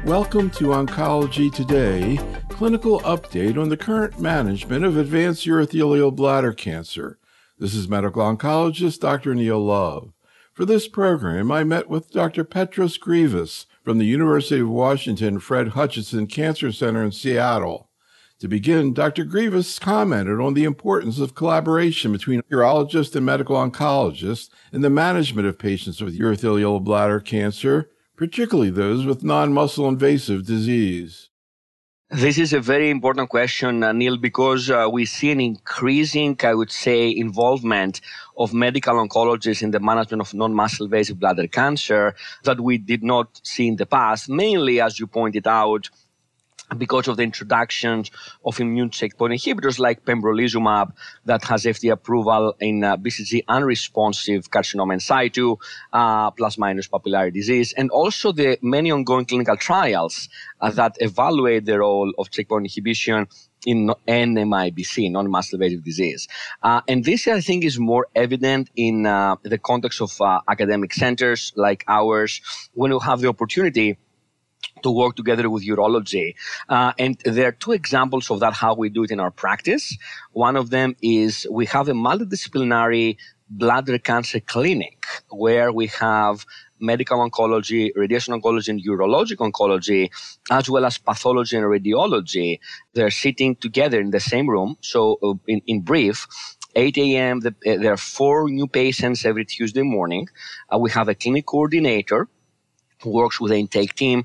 Welcome to Oncology Today, clinical update on the current management of advanced urothelial bladder cancer. This is medical oncologist Dr. Neil Love. For this program, I met with Dr. Petros Grivas from the University of Washington Fred Hutchinson Cancer Center in Seattle. To begin, Dr. Grivas commented on the importance of collaboration between urologists and medical oncologists in the management of patients with urothelial bladder cancer, particularly those with non-muscle invasive disease. This is a very important question, Neil, because we see an increasing, I would say, involvement of medical oncologists in the management of non-muscle invasive bladder cancer that we did not see in the past, mainly, as you pointed out, because of the introductions of immune checkpoint inhibitors like pembrolizumab that has FDA approval in BCG unresponsive carcinoma in situ, plus minus papillary disease, and also the many ongoing clinical trials that evaluate the role of checkpoint inhibition in NMIBC, non-muscle invasive disease. And this, I think, is more evident in the context of academic centers like ours when we have the opportunity to work together with urology. And there are two examples of that, how we do it in our practice. One of them is we have a multidisciplinary bladder cancer clinic where we have medical oncology, radiation oncology, and urologic oncology, as well as pathology and radiology. They're sitting together in the same room. So in brief, 8 a.m., there are 4 new patients every Tuesday morning. We have a clinic coordinator who works with the intake team.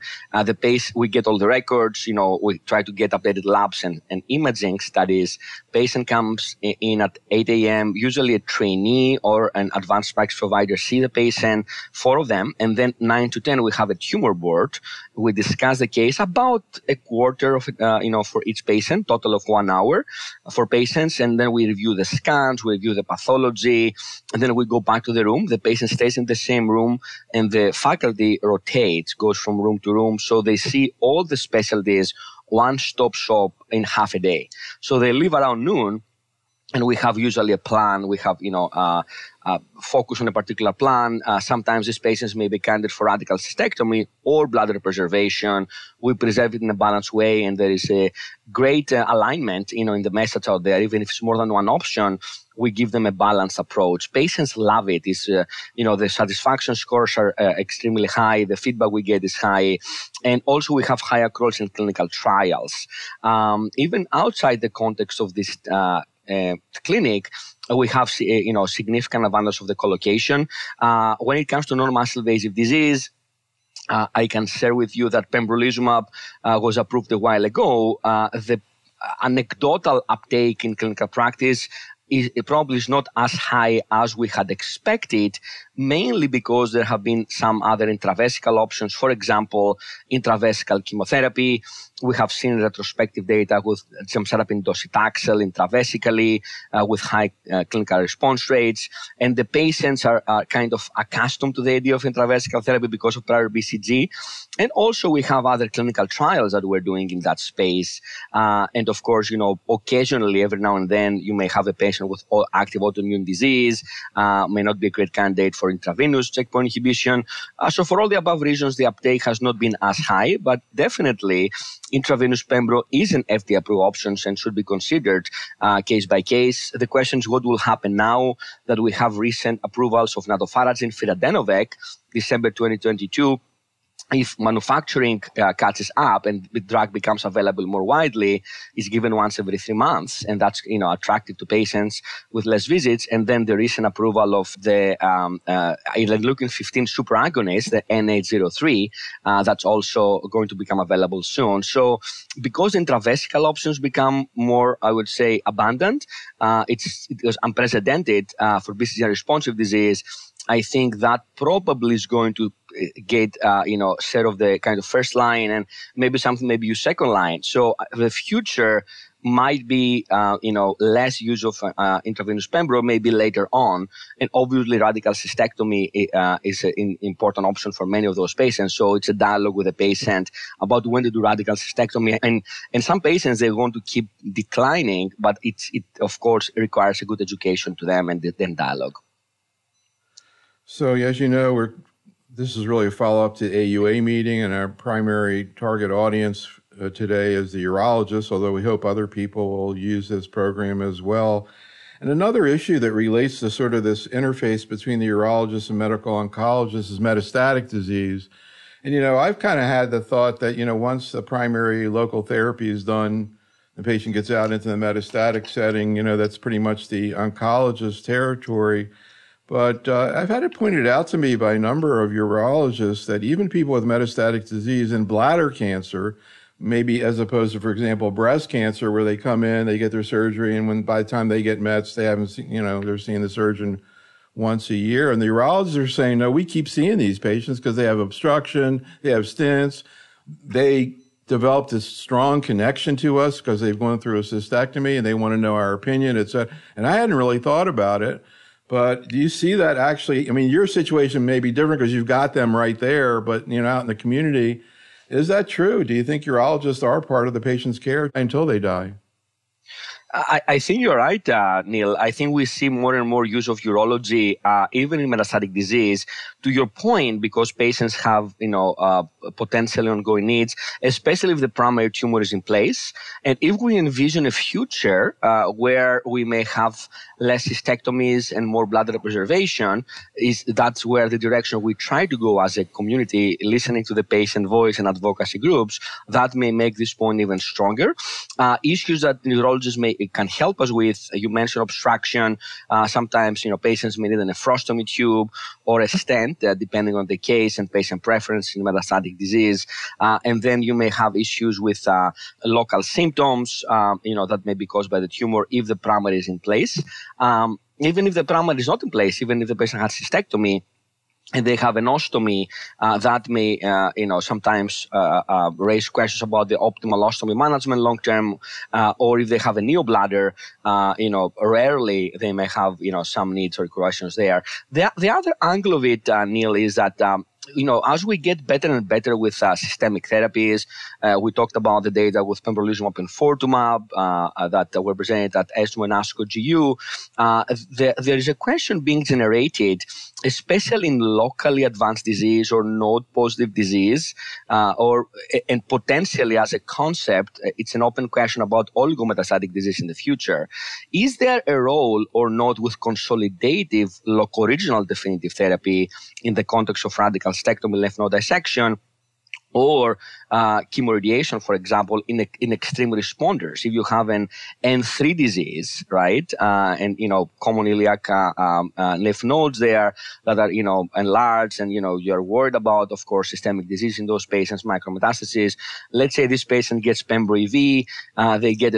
We get all the records, we try to get updated labs and imaging studies. Patient comes in at 8 a.m., usually a trainee or an advanced practice provider see the patient, 4 of them, and then 9 to 10, we have a tumor board. We discuss the case about a quarter of it, for each patient, total of 1 hour for patients, and then we review the scans, we review the pathology, and then we go back to the room. The patient stays in the same room, and the faculty rotates, goes from room to room, so they see all the specialties, one-stop shop in half a day. So they leave around noon, and we have usually a plan. We have, focus on a particular plan. Sometimes these patients may be candidate for radical cystectomy or bladder preservation. We preserve it in a balanced way, and there is a great alignment, in the message out there. Even if it's more than one option, we give them a balanced approach. Patients love it. It's, the satisfaction scores are extremely high. The feedback we get is high. And also we have high accruals in clinical trials. Even outside the context of this clinic, we have, significant advantage of the collocation. When it comes to non-muscle invasive disease, I can share with you that pembrolizumab was approved a while ago. The anecdotal uptake in clinical practice it probably is not as high as we had expected, mainly because there have been some other intravesical options. For example, intravesical chemotherapy. We have seen retrospective data with gemcitabine docetaxel intravesically with high clinical response rates. And the patients are kind of accustomed to the idea of intravesical therapy because of prior BCG. And also we have other clinical trials that we're doing in that space. And of course, occasionally, every now and then, you may have a patient with active autoimmune disease, may not be a great candidate for intravenous checkpoint inhibition. So for all the above reasons, the uptake has not been as high, but definitely intravenous pembro is an FDA-approved option and should be considered case by case. The question is what will happen now that we have recent approvals of nadofaragene firadenovec, December 2022. If manufacturing catches up and the drug becomes available more widely, it's given once every 3 months, and that's attractive to patients with less visits. And then the recent approval of the interleukin-15 superagonist, the N803, that's also going to become available soon. So because intravesical options become more, I would say, abundant, it was unprecedented for BCG responsive disease. I think that probably is going to get, share of the kind of first line and maybe something maybe use second line. So the future might be, less use of intravenous pembro maybe later on. And obviously radical cystectomy is an important option for many of those patients. So it's a dialogue with the patient about when to do radical cystectomy. And some patients, they want to keep declining, but it of course requires a good education to them and then dialogue. So as you know, we're This is really a follow-up to the AUA meeting, and our primary target audience today is the urologist, although we hope other people will use this program as well. And another issue that relates to sort of this interface between the urologist and medical oncologist is metastatic disease. And, I've kind of had the thought that, once the primary local therapy is done, the patient gets out into the metastatic setting, that's pretty much the oncologist's territory. But I've had it pointed out to me by a number of urologists that even people with metastatic disease and bladder cancer, maybe as opposed to, for example, breast cancer, where they come in, they get their surgery, and by the time they get mets, they haven't seen, they're seeing the surgeon once a year. And the urologists are saying, no, we keep seeing these patients because they have obstruction, they have stents, they developed this strong connection to us because they've gone through a cystectomy and they want to know our opinion, et cetera. And I hadn't really thought about it. But do you see that actually? I mean, your situation may be different because you've got them right there, but, out in the community, is that true? Do you think urologists are part of the patient's care until they die? I think you're right, Neil. I think we see more and more use of urology, even in metastatic disease. To your point, because patients have, potentially ongoing needs, especially if the primary tumor is in place. And if we envision a future where we may have less cystectomies and more bladder preservation, that's where the direction we try to go as a community, listening to the patient voice and advocacy groups, that may make this point even stronger. Issues that neurologists can help us with, you mentioned obstruction. Sometimes, patients may need a nephrostomy tube or a stent, depending on the case and patient preference in metastatic disease. And then you may have issues with local symptoms, that may be caused by the tumor if the primary is in place. Even if the primary is not in place, even if the patient has cystectomy, and they have an ostomy, that may, sometimes raise questions about the optimal ostomy management long term, or if they have a neobladder, rarely they may have, some needs or questions there. The other angle of it, Neil, is that as we get better and better with systemic therapies, we talked about the data with pembrolizumab and enfortumab that were presented at ESMO and ASCO GU. There is a question being generated, especially in locally advanced disease or node-positive disease, and potentially as a concept, it's an open question about oligometastatic disease in the future. Is there a role or not with consolidative loco-regional definitive therapy in the context of radical cystectomy, lymph node dissection, or chemoradiation, for example, in extreme responders? If you have an N3 disease, right, and, common iliac lymph nodes there that are, enlarged, and, you're worried about, of course, systemic disease in those patients, micrometastases. Let's say this patient gets pembro-EV, they get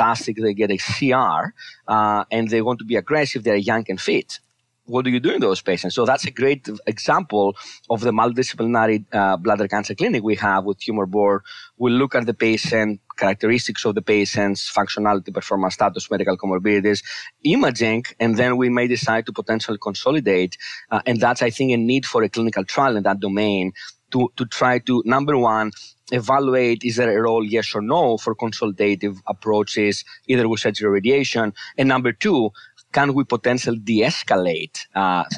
a CR, and they want to be aggressive, they're young and fit. What do you do in those patients? So that's a great example of the multidisciplinary bladder cancer clinic we have with tumor board. We look at the patient, characteristics of the patient's functionality, performance status, medical comorbidities, imaging, and then we may decide to potentially consolidate. And that's, I think, a need for a clinical trial in that domain to try to, number one, evaluate, is there a role, yes or no, for consultative approaches, either with surgery or radiation. And number two, can we potentially de-escalate,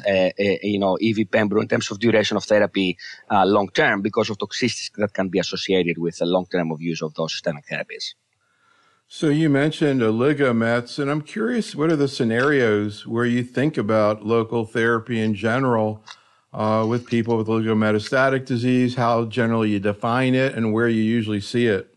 EV-pembro in terms of duration of therapy long-term because of toxicities that can be associated with the long-term of use of those systemic therapies? So you mentioned oligomets, and I'm curious, what are the scenarios where you think about local therapy in general with people with oligometastatic disease, how generally you define it, and where you usually see it?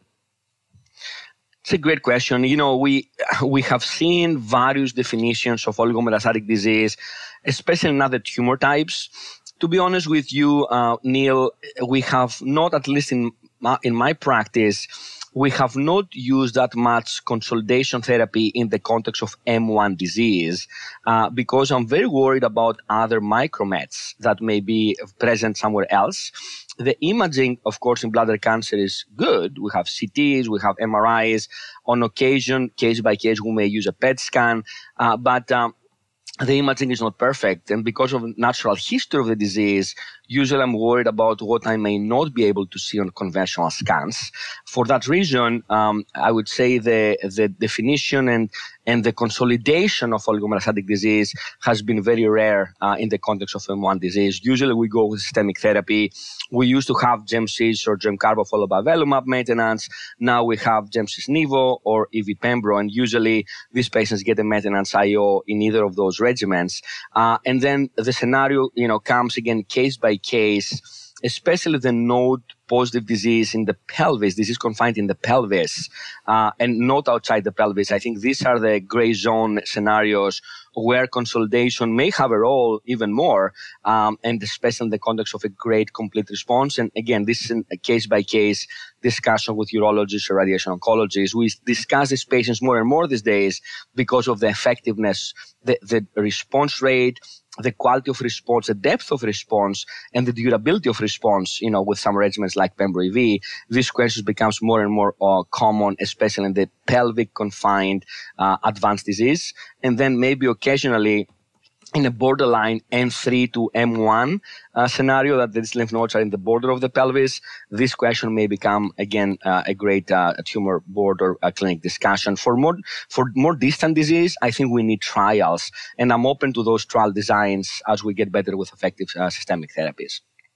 It's a great question. We have seen various definitions of oligometastatic disease, especially in other tumor types. To be honest with you, Neil, we have not, at least in my practice, we have not used that much consolidation therapy in the context of M1 disease because I'm very worried about other micromets that may be present somewhere else. The imaging, of course, in bladder cancer is good. We have CTs, we have MRIs. On occasion, case by case, we may use a PET scan, but the imaging is not perfect. And because of natural history of the disease, usually I'm worried about what I may not be able to see on conventional scans. For that reason, I would say the definition and and the consolidation of oligometastatic disease has been very rare in the context of M1 disease. Usually we go with systemic therapy. We used to have GemCis or GemCarbo followed by avelumab maintenance. Now we have GemCis-Nivo or EV-Pembro, and usually these patients get a maintenance IO in either of those regimens. And then the scenario, comes again case by case, especially the node-positive disease in the pelvis, disease confined in the pelvis, and not outside the pelvis. I think these are the gray zone scenarios where consolidation may have a role even more, and especially in the context of a great complete response. And again, this is a case-by-case discussion with urologists or radiation oncologists. We discuss these patients more and more these days because of the effectiveness, the response rate, the quality of response, the depth of response, and the durability of response, with some regimens like Pembro-EV. These questions becomes more and more common, especially in the pelvic confined advanced disease. And then maybe occasionally in a borderline M3 to M1 scenario, that these lymph nodes are in the border of the pelvis, this question may become, again, a great tumor board or a clinic discussion. For more distant disease, I think we need trials, and I'm open to those trial designs as we get better with effective systemic therapies.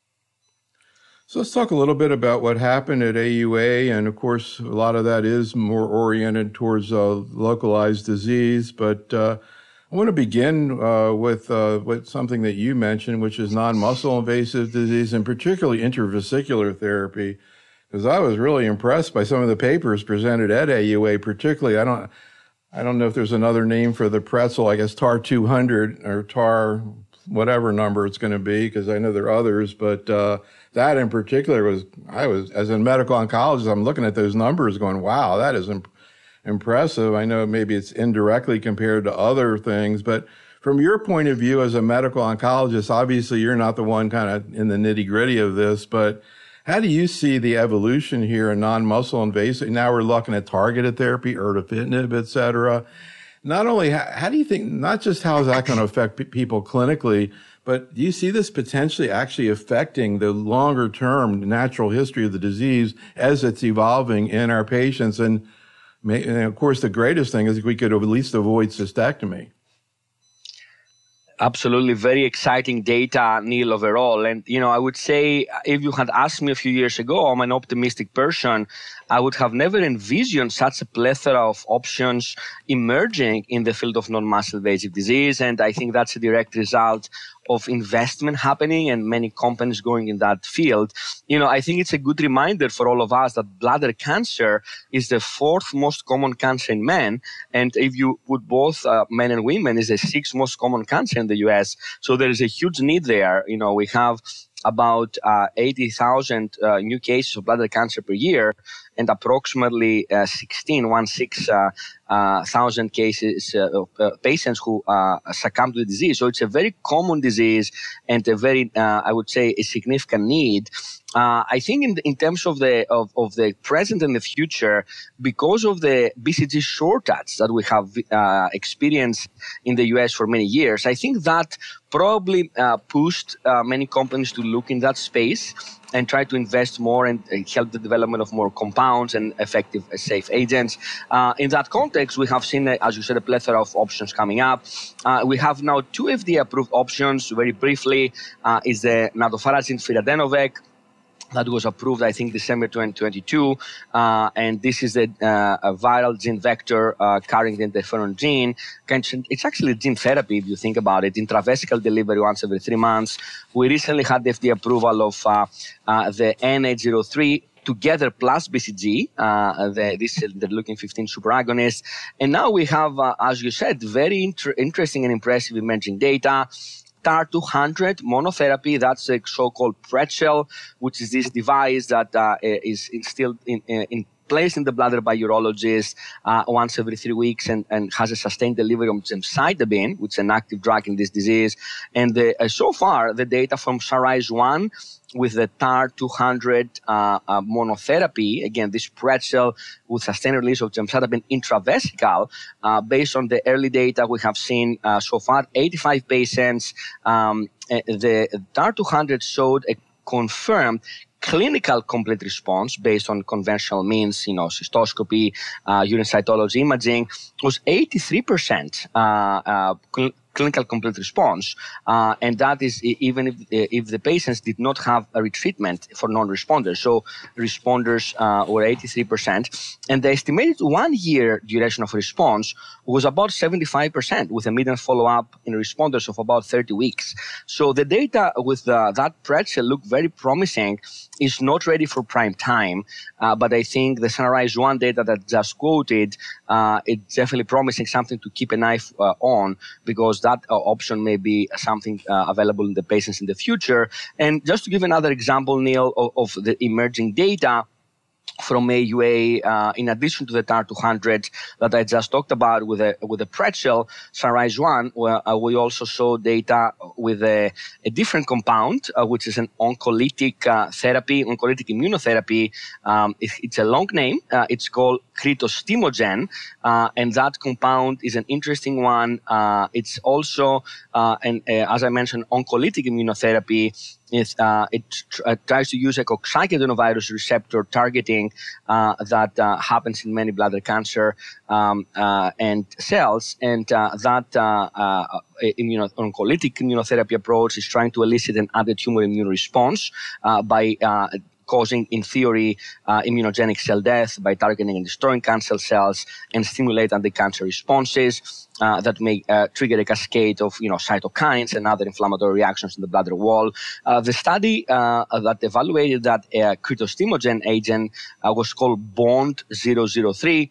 So let's talk a little bit about what happened at AUA, and of course, a lot of that is more oriented towards localized disease, but I want to begin with something that you mentioned, which is non-muscle invasive disease, and particularly intravesicular therapy, because I was really impressed by some of the papers presented at AUA. Particularly, I don't know if there's another name for the pretzel. I guess TAR 200 or TAR whatever number it's going to be, because I know there are others, but that in particular I was as a medical oncologist, I'm looking at those numbers going, wow, that is impressive. I know maybe it's indirectly compared to other things, but from your point of view as a medical oncologist, obviously you're not the one kind of in the nitty gritty of this, but how do you see the evolution here in non-muscle invasive? Now we're looking at targeted therapy, erdafitinib, et cetera. Not only, how do you think, not just how is that going to affect people clinically, but do you see this potentially actually affecting the longer term natural history of the disease as it's evolving in our patients? And of course, the greatest thing is if we could at least avoid cystectomy. Absolutely. Very exciting data, Neil, overall. And, I would say if you had asked me a few years ago, I'm an optimistic person, I would have never envisioned such a plethora of options emerging in the field of non-muscle invasive disease. And I think that's a direct result of investment happening and many companies going in that field. I think it's a good reminder for all of us that bladder cancer is the fourth most common cancer in men. And if you put both men and women, is the sixth most common cancer in the US. So there is a huge need there. We have about 80,000 new cases of bladder cancer per year, and approximately 16,000 cases of patients who succumb to the disease. So it's a very common disease and a very, I would say, a significant need. I think in terms of the present and the future, because of the BCG shortage that we have experienced in the US for many years, I think that probably pushed many companies to look in that space and try to invest more and help the development of more compounds and effective, safe agents. In that context, we have seen, as you said, a plethora of options coming up. We have now 2 FDA-approved options. Very briefly, is the nadofaragene firadenovec, that was approved, I think, December 2022. And this is a viral gene vector carrying the interferon gene. It's actually gene therapy, if you think about it, intravesical delivery once every 3 months. We recently had the FDA approval of the N803 together plus BCG, the looking 15 superagonist. And now we have, as you said, very interesting and impressive emerging data. TAR-200 monotherapy, that's a so-called pretzel, which is this device that is instilled in place in the bladder by urologists once every 3 weeks and has a sustained delivery of gemcitabine, which is an active drug in this disease. And so far, the data from SUNRISE-1 with the TAR-200 monotherapy, again, this pretzel with sustained release of gemcitabine intravesical, based on the early data we have seen so far, 85 patients, the TAR-200 showed a confirmed clinical complete response based on conventional means, cystoscopy, urine cytology imaging, was 83% clinical complete response, and that is even if the patients did not have a retreatment for non-responders. So responders were 83%, and the estimated 1 year duration of response was about 75%, with a median follow-up in responders of about 30 weeks. So the data with that pretzel looked very promising. Is not ready for prime time, but I think the Sunrise-1 data that just quoted, it's definitely promising, something to keep an eye on, because that option may be something available in the patients in the future. And just to give another example, Neil, of the emerging data from AUA, in addition to the TAR-200 that I just talked about with the pretzel, Sunrise-1, where we also saw data with a different compound, which is an oncolytic therapy, oncolytic immunotherapy. It's a long name. It's called cretostimogen, and that compound is an interesting one. It's also, as I mentioned, oncolytic immunotherapy. It tries to use a coxsackie adenovirus receptor targeting that happens in many bladder cancer and cells, and that oncolytic immunotherapy approach is trying to elicit an anti-tumor immune response by causing, in theory, immunogenic cell death by targeting and destroying cancer cells, and stimulate anti-cancer responses that may trigger a cascade of cytokines and other inflammatory reactions in the bladder wall. The study that evaluated that cretostimogen agent was called BOND-003.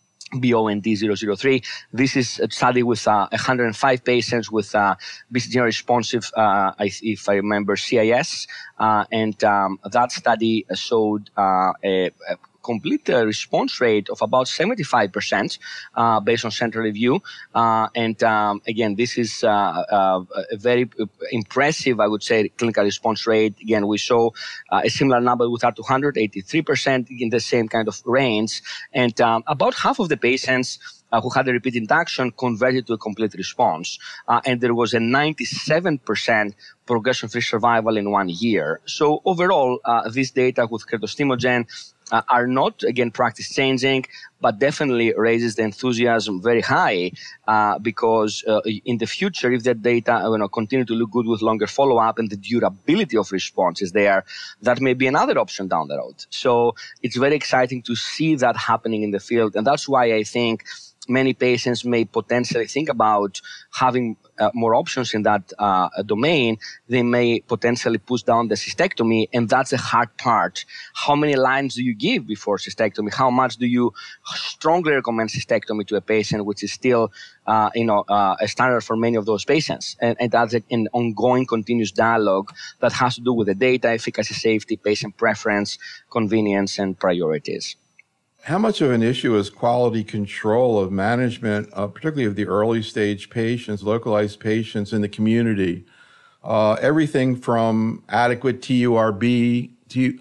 BOND-003. This is a study with 105 patients with BCG responsive, if I remember, CIS, and that study showed a complete response rate of about 75% based on central review. And again, this is a very impressive, I would say, clinical response rate. Again, we saw a similar number with TAR-200, 83% in the same kind of range. And about half of the patients who had a repeat induction converted to a complete response. And there was a 97% progression-free survival in 1 year. So overall, this data with cretostimogen are not, again, practice-changing, but definitely raises the enthusiasm very high because in the future, if that data continue to look good with longer follow-up and the durability of response is there, that may be another option down the road. So it's very exciting to see that happening in the field, and that's why I think many patients may potentially think about having more options in that domain. They may potentially push down the cystectomy, and that's the hard part. How many lines do you give before cystectomy? How much do you strongly recommend cystectomy to a patient, which is still a standard for many of those patients? And that's an ongoing continuous dialogue that has to do with the data, efficacy, safety, patient preference, convenience, and priorities. How much of an issue is quality control of management, particularly of the early stage patients, localized patients in the community? Everything from adequate TURs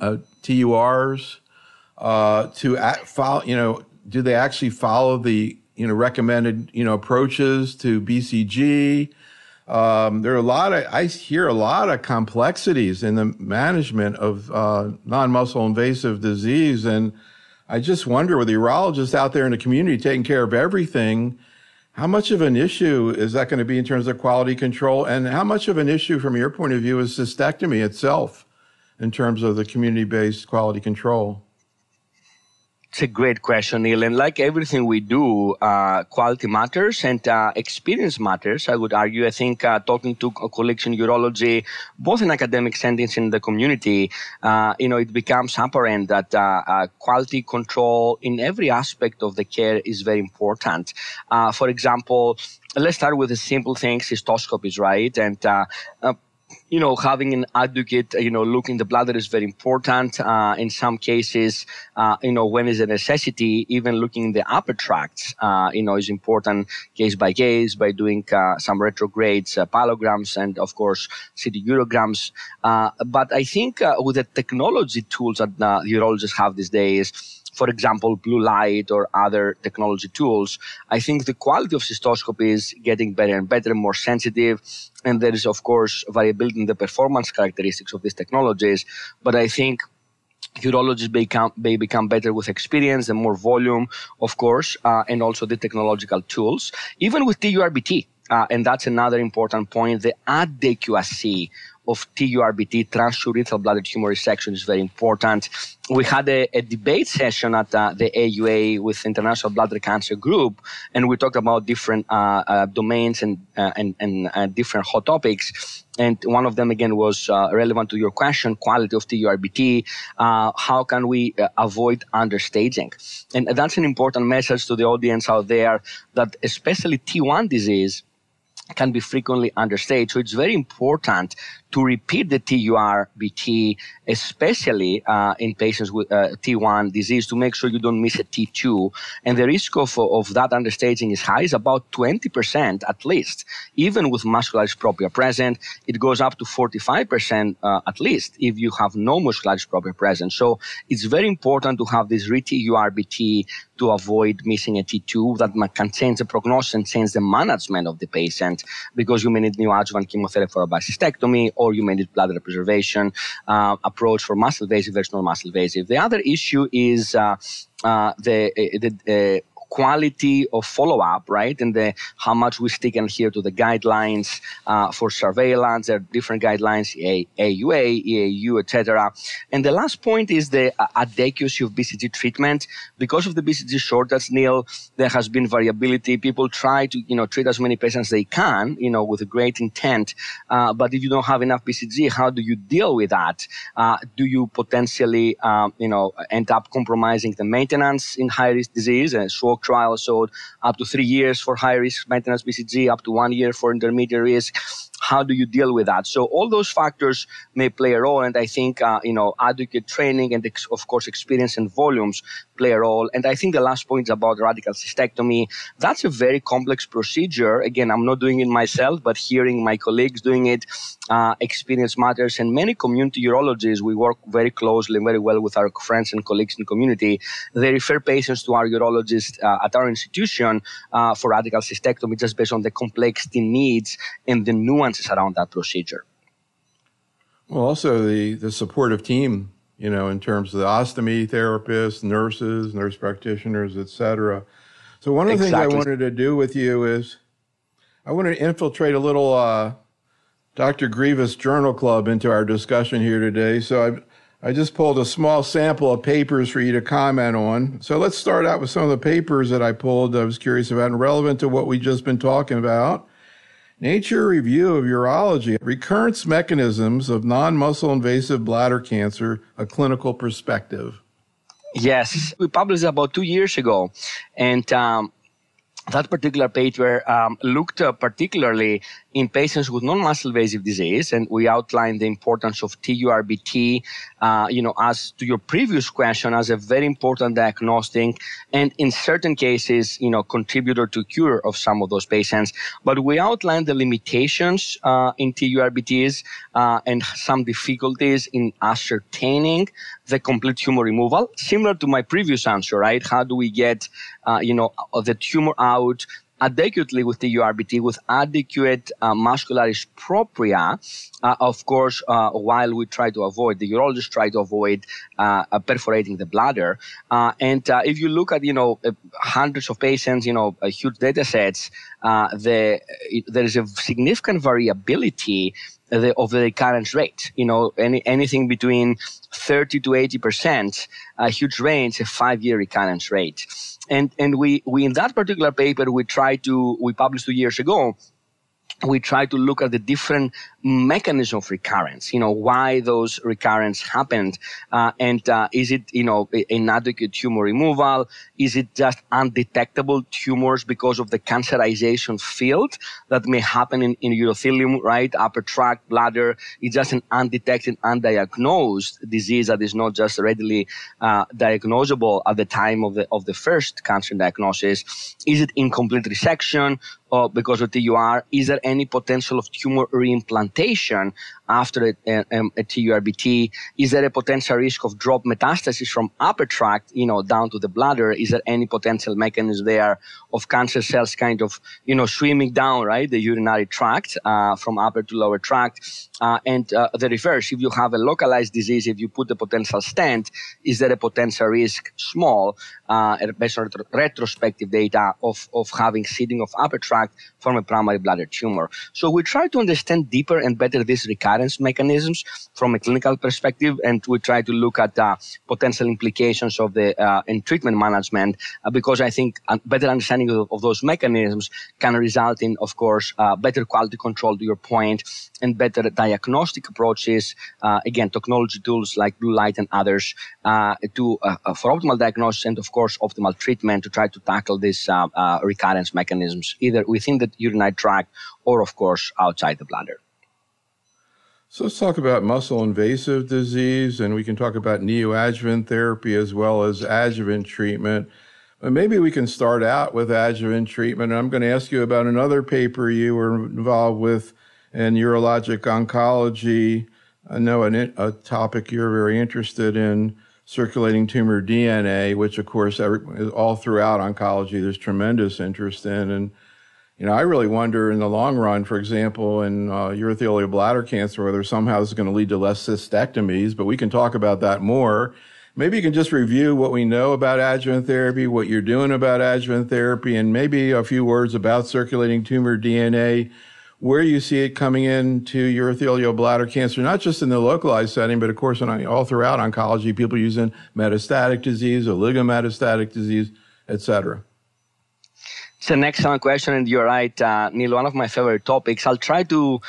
to do they actually follow the recommended approaches to BCG? There are I hear a lot of complexities in the management of non-muscle invasive disease, and I just wonder, with the urologists out there in the community taking care of everything, how much of an issue is that going to be in terms of quality control? And how much of an issue, from your point of view, is cystectomy itself in terms of the community-based quality control? It's a great question, Neil. And like everything we do, quality matters and experience matters, I would argue. I think talking to colleagues in urology, both in academic settings and in the community, it becomes apparent that quality control in every aspect of the care is very important. For example, let's start with the simple thing, cystoscopies, right? And having an advocate, look in the bladder is very important. In some cases, when it's a necessity, even looking in the upper tracts, is important case by case by doing some retrogrades, pyelograms, and of course, CT urograms. But I think with the technology tools that urologists have these days, for example, blue light or other technology tools, I think the quality of cystoscopy is getting better and better, more sensitive. And there is, of course, variability in the performance characteristics of these technologies. But I think urologists become better with experience, the more volume, of course, and also the technological tools. Even with TURBT, and that's another important point, the adequacy of TURBT, transurethral bladder tumor resection, is very important. We had a debate session at the AUA with International Bladder Cancer Group, and we talked about different domains and different hot topics. And one of them, again, was relevant to your question, quality of TURBT. How can we avoid understaging? And that's an important message to the audience out there, that especially T1 disease can be frequently understaged. So it's very important to repeat the TURBT, especially in patients with T1 disease, to make sure you don't miss a T2. And the risk of that understaging is high, is about 20% at least. Even with muscularis propria present, it goes up to 45% at least if you have no muscularis propria present. So it's very important to have this re-TURBT to avoid missing a T2 that can change the prognosis and change the management of the patient, because you may need neoadjuvant chemotherapy for a bisectomy, or you may need bladder preservation approach for muscle invasive versus non-muscle invasive. The other issue is the quality of follow-up, right? And how much we stick and adhere to the guidelines for surveillance. There are different guidelines, AUA, EAU, etc. And the last point is the adequacy of BCG treatment. Because of the BCG shortage, Neil, there has been variability. People try to, treat as many patients as they can, with a great intent. But if you don't have enough BCG, how do you deal with that? Do you potentially, end up compromising the maintenance in high-risk disease? And SWOG trial showed up to 3 years for high-risk maintenance BCG, up to 1 year for intermediate risk. How do you deal with that? So all those factors may play a role, and I think adequate training and of course experience and volumes play a role. And I think the last point is about radical cystectomy. That's a very complex procedure. Again, I'm not doing it myself, but hearing my colleagues doing it, experience matters. And many community urologists, we work very closely and very well with our friends and colleagues in the community. They refer patients to our urologist at our institution for radical cystectomy, just based on the complexity needs and the nuances around that procedure. Well, also the supportive team, in terms of the ostomy therapists, nurses, nurse practitioners, et cetera. So one of the things I wanted to do with you is I wanted to infiltrate a little Dr. Grievous Journal Club into our discussion here today. So I just pulled a small sample of papers for you to comment on. So let's start out with some of the papers that I pulled I was curious about and relevant to what we've just been talking about. Nature Review of Urology, Recurrence Mechanisms of Non-Muscle Invasive Bladder Cancer, a Clinical Perspective. Yes, we published it about 2 years ago. And that particular paper looked particularly in patients with non-muscle invasive disease, and we outlined the importance of TURBT, as to your previous question, as a very important diagnostic, and in certain cases, contributor to cure of some of those patients. But we outlined the limitations in TURBTs and some difficulties in ascertaining the complete tumor removal, similar to my previous answer, right? How do we get, the tumor out adequately with TURBT, with adequate muscularis propria, of course, while we try to avoid, the urologists try to avoid perforating the bladder. And if you look at, hundreds of patients, huge data sets, there is a significant variability of the recurrence rate. Anything between 30 to 80%, a huge range, a 5-year recurrence rate. And we in that particular paper, we published 2 years ago, we try to look at the different mechanism of recurrence, why those recurrence happened. And is it, inadequate tumor removal? Is it just undetectable tumors because of the cancerization field that may happen in urothelium, right? Upper tract, bladder. It's just an undetected, undiagnosed disease that is not just readily diagnosable at the time of the first cancer diagnosis. Is it incomplete resection? Because of TUR, is there any potential of tumor reimplantation after a TURBT? Is there a potential risk of drop metastasis from upper tract, down to the bladder? Is there any potential mechanism there of cancer cells kind of, swimming down, right, the urinary tract from upper to lower tract? And the reverse, if you have a localized disease, if you put a potential stent, is there a potential risk, small, based on retrospective data of having seeding of upper tract from a primary bladder tumor? So we try to understand deeper and better these recurrence mechanisms from a clinical perspective, and we try to look at potential implications of the in treatment management, because I think a better understanding of those mechanisms can result in, of course, better quality control, to your point, and better diagnostic approaches, again, technology tools like blue light and others, for optimal diagnosis and, of course, optimal treatment to try to tackle these recurrence mechanisms, either within the urinary tract or, of course, outside the bladder. So let's talk about muscle invasive disease, and we can talk about neoadjuvant therapy as well as adjuvant treatment. But maybe we can start out with adjuvant treatment. And I'm going to ask you about another paper you were involved with in urologic oncology. I know a topic you're very interested in, circulating tumor DNA, which, of course, all throughout oncology there's tremendous interest in. And I really wonder in the long run, for example, in urothelial bladder cancer, whether somehow this is going to lead to less cystectomies, but we can talk about that more. Maybe you can just review what we know about adjuvant therapy, what you're doing about adjuvant therapy, and maybe a few words about circulating tumor DNA, where you see it coming into urothelial bladder cancer, not just in the localized setting, but of course all throughout oncology, people using metastatic disease, oligometastatic disease, et cetera. It's an excellent question, and you're right, Neil, one of my favorite topics. I'll try to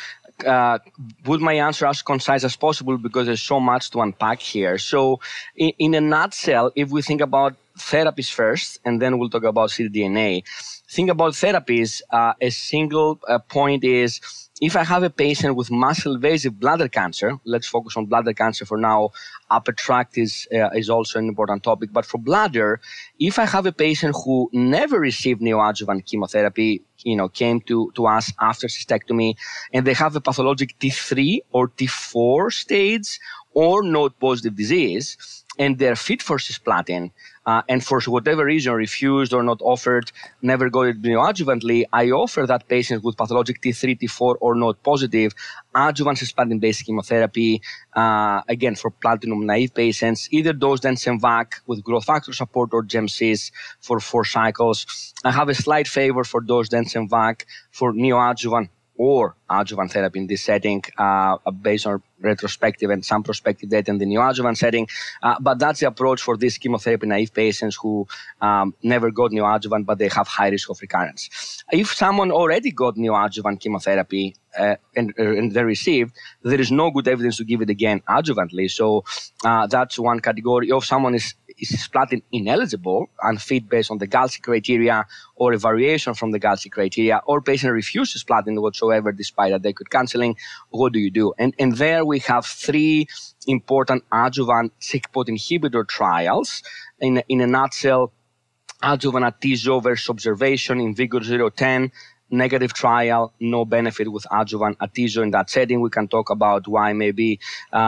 put my answer as concise as possible because there's so much to unpack here. So in a nutshell, if we think about therapies first, and then we'll talk about ctDNA. Think about therapies, a single point is, if I have a patient with muscle-invasive bladder cancer, let's focus on bladder cancer for now. Upper tract is also an important topic. But for bladder, if I have a patient who never received neoadjuvant chemotherapy, came to us after cystectomy, and they have a pathologic T3 or T4 stage or node-positive disease, and they're fit for cisplatin, and for whatever reason refused or not offered, never got it neoadjuvantly, I offer that patient with pathologic T3, T4 or node positive adjuvant cisplatin-based chemotherapy, again, for platinum-naive patients, either dosed Densemvac with growth factor support or Gemcis for 4 cycles. I have a slight favor for dosed Densemvac for neoadjuvant or adjuvant therapy in this setting, based on retrospective and some prospective data in the neoadjuvant setting. But that's the approach for these chemotherapy-naive patients who never got neoadjuvant, but they have high risk of recurrence. If someone already got neoadjuvant chemotherapy and they received, there is no good evidence to give it again adjuvantly. So that's one category. If someone is cisplatin ineligible, unfit based on the Galsi criteria or a variation from the Galsi criteria, or patient refuses cisplatin whatsoever despite adequate counseling, what do you do? And there we have 3 important adjuvant SIKPOT inhibitor trials. In a nutshell, adjuvant atezo versus observation in VIGOR-010, negative trial, no benefit with adjuvant atezo in that setting. We can talk about why maybe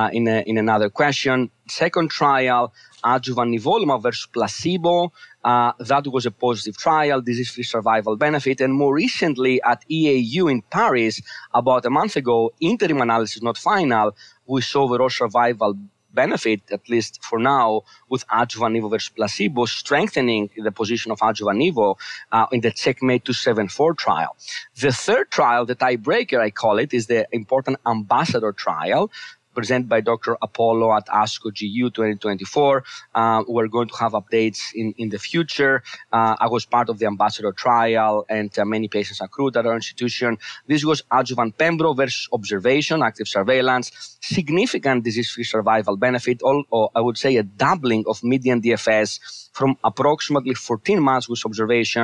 in another question. Second trial, adjuvant nivolumab versus placebo. That was a positive trial, disease-free survival benefit. And more recently at EAU in Paris, about a month ago, interim analysis, not final, we saw overall survival benefit, at least for now, with adjuvant nivo versus placebo, strengthening the position of adjuvant nivo in the CheckMate 274 trial. The third trial, the tiebreaker, I call it, is the important ambassador trial, presented by Dr. Apollo at ASCO GU 2024. We're going to have updates in the future. I was part of the ambassador trial, and many patients accrued at our institution. This was adjuvant pembro versus observation, active surveillance, significant disease-free survival benefit, or I would say a doubling of median DFS from approximately 14 months with observation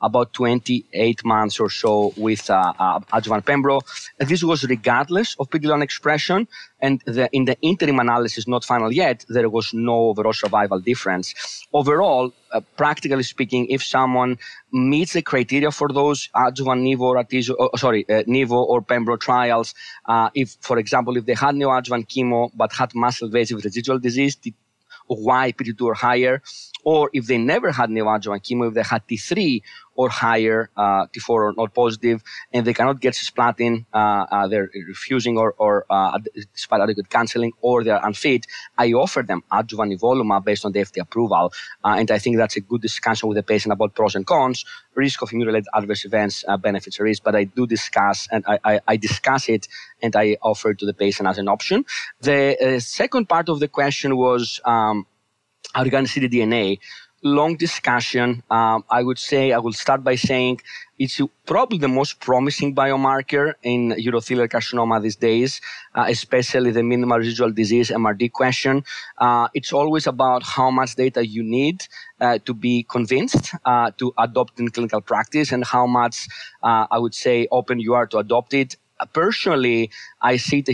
about 28 months or so with adjuvant pembro. And this was regardless of PD-L1 expression. And in the interim analysis, not final yet, there was no overall survival difference. Overall, practically speaking, if someone meets the criteria for those adjuvant Nivo or Nivo or pembro trials, if, for example, if they had neoadjuvant chemo but had muscle-invasive residual disease, Y, PD2 or higher, or if they never had neoadjuvant chemo, if they had T3 or higher, T4 or not positive, and they cannot get cisplatin, they're refusing or despite adequate counseling, or they're unfit, I offer them adjuvant nivolumab based on the FDA approval. And I think that's a good discussion with the patient about pros and cons, risk of immune-related adverse events, benefits or risks, but I do discuss, and I discuss it, and I offer it to the patient as an option. The second part of the question was regarding ctDNA. Long discussion. I would say I will start by saying it's probably the most promising biomarker in urothelial carcinoma these days, especially the minimal residual disease MRD question. It's always about how much data you need to be convinced to adopt in clinical practice, and how much, I would say, open you are to adopt it. Personally, I see it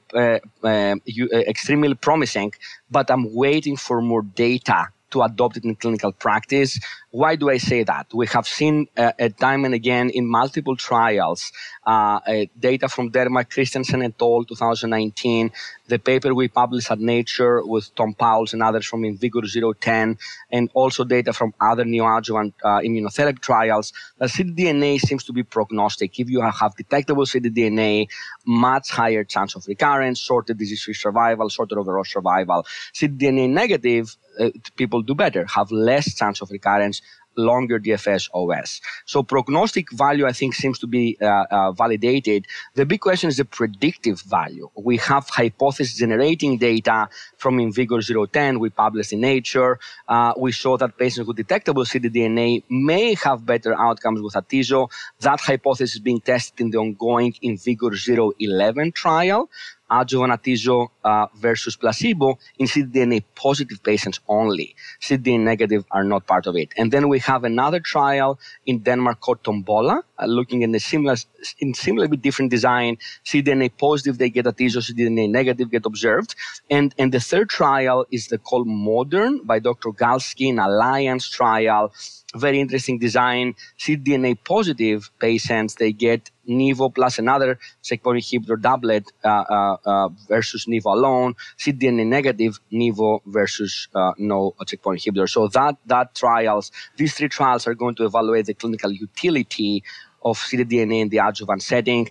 extremely promising, but I'm waiting for more data to adopt it in clinical practice. Why do I say that? We have seen time and again in multiple trials, data from Derma Christensen et al. 2019, the paper we published at Nature with Tom Powles and others from InVigor010, and also data from other neoadjuvant immunotherapy trials, that ctDNA seems to be prognostic. If you have detectable ctDNA, much higher chance of recurrence, shorter disease-free survival, shorter overall survival. ctDNA negative, people do better, have less chance of recurrence, longer DFS OS. So prognostic value, I think, seems to be validated. The big question is the predictive value. We have hypothesis generating data from InVigor010 we published in Nature. We saw that patients with detectable ctDNA may have better outcomes with Atezo. That hypothesis is being tested in the ongoing InVigor011 trial. Adjuvant Atezo versus placebo in ctDNA positive patients only. ctDNA negative are not part of it. And then we have another trial in Denmark called Tombola, looking in similarly different design. ctDNA positive, they get Atezo, ctDNA negative get observed. And the third trial is called Modern by Dr. Galsky, an alliance trial. Very interesting design. ctDNA positive patients, they get Nivo plus another checkpoint inhibitor doublet versus Nivo alone. ctDNA negative, Nivo versus no checkpoint inhibitor. So these three trials are going to evaluate the clinical utility of ctDNA in the adjuvant setting.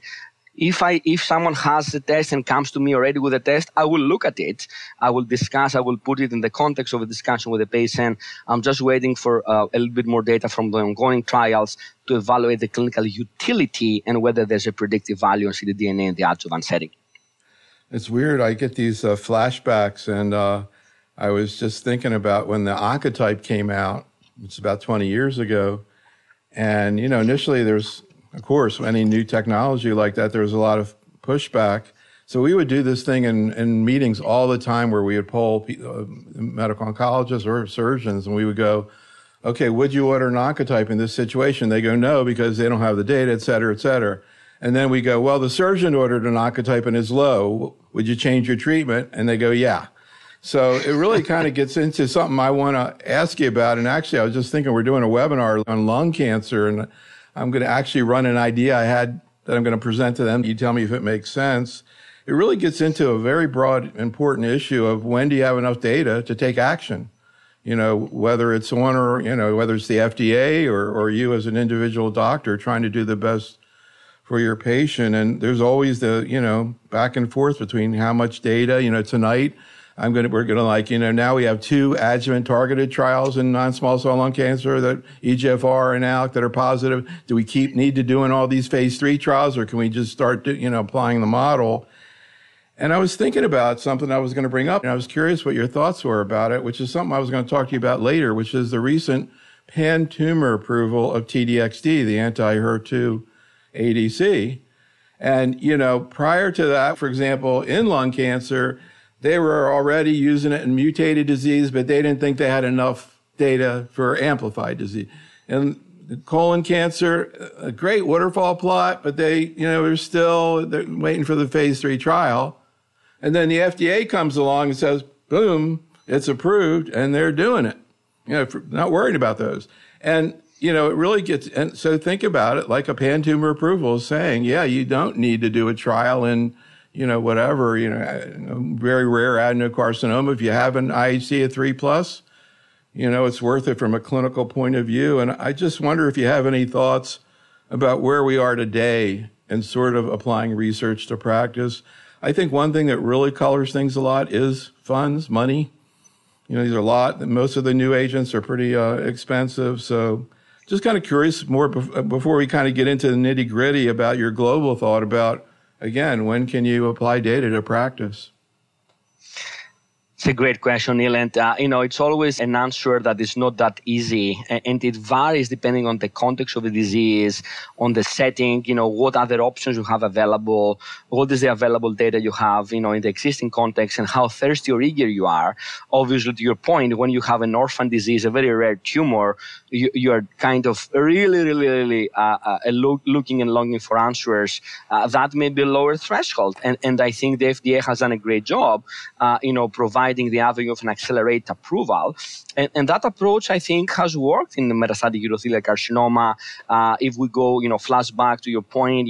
If someone has the test and comes to me already with a test, I will look at it. I will discuss. I will put it in the context of a discussion with the patient. I'm just waiting for a little bit more data from the ongoing trials to evaluate the clinical utility and whether there's a predictive value on ctDNA in the adjuvant setting. It's weird. I get these flashbacks, and I was just thinking about when the Oncotype came out. It's about 20 years ago. And, initially there's, of course, any new technology like that, there was a lot of pushback. So we would do this thing in meetings all the time where we would poll medical oncologists or surgeons, and we would go, okay, would you order an Oncotype in this situation? They go, no, because they don't have the data, et cetera, et cetera. And then we go, well, the surgeon ordered an Oncotype and it's low. Would you change your treatment? And they go, yeah. So it really kind of gets into something I want to ask you about. And actually, I was just thinking we're doing a webinar on lung cancer, and I'm going to actually run an idea I had that I'm going to present to them. You tell me if it makes sense. It really gets into a very broad, important issue of when do you have enough data to take action? Whether it's one or, whether it's the FDA or you as an individual doctor trying to do the best for your patient. And there's always the, back and forth between how much data, tonight we're going to now we have 2 adjuvant targeted trials in non-small cell lung cancer, that EGFR and ALK, that are positive. Do we need to doing all these phase 3 trials, or can we just start, applying the model? And I was thinking about something I was going to bring up, and I was curious what your thoughts were about it, which is something I was going to talk to you about later, which is the recent pan-tumor approval of T-DXd, the anti-HER2 ADC. And, prior to that, for example, in lung cancer, they were already using it in mutated disease, but they didn't think they had enough data for amplified disease. And colon cancer, a great waterfall plot, but they're waiting for the phase 3 trial. And then the FDA comes along and says, boom, it's approved, and they're doing it. Not worried about those. And, it really gets, and so think about it like a pan-tumor approval is saying, yeah, you don't need to do a trial in, very rare adenocarcinoma. If you have an IHC of 3+, it's worth it from a clinical point of view. And I just wonder if you have any thoughts about where we are today and sort of applying research to practice. I think one thing that really colors things a lot is funds, money. These are a lot. Most of the new agents are pretty expensive. So just kind of curious more before we kind of get into the nitty gritty about your global thought about, again, when can you apply data to practice? It's a great question, Neil. And, it's always an answer that is not that easy. And it varies depending on the context of the disease, on the setting, what other options you have available, what is the available data you have, in the existing context, and how thirsty or eager you are. Obviously, to your point, when you have an orphan disease, a very rare tumor, you are kind of really looking and longing for answers. That may be a lower threshold. And I think the FDA has done a great job, providing the avenue of an accelerated approval. And that approach, I think, has worked in the metastatic urothelial carcinoma. If we go, flashback to your point,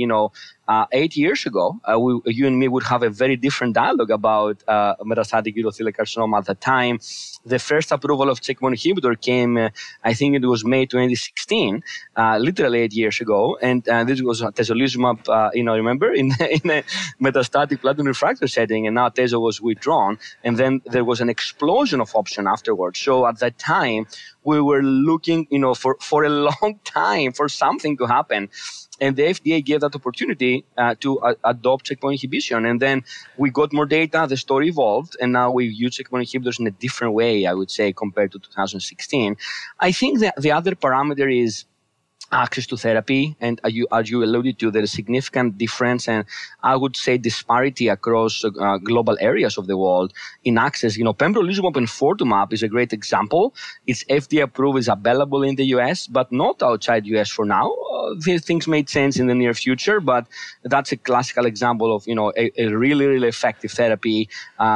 8 years ago, you and me would have a very different dialogue about metastatic urothelial carcinoma at the time. The first approval of checkpoint inhibitor came, I think it was May 2016, literally 8 years ago. And this was atezolizumab, remember, in a metastatic platinum-refractory setting. And now Atezo was withdrawn. And then there was an explosion of option afterwards. So at that time, we were looking, for a long time for something to happen. And the FDA gave that opportunity to adopt checkpoint inhibition. And then we got more data, the story evolved, and now we use checkpoint inhibitors in a different way, I would say, compared to 2016. I think that the other parameter is access to therapy. And as you alluded to, there is significant difference and I would say disparity across global areas of the world in access. Pembrolizumab and enfortumab is a great example. It's FDA approved, is available in the US, but not outside US for now. These things made sense in the near future, but that's a classical example of, a really, really effective therapy,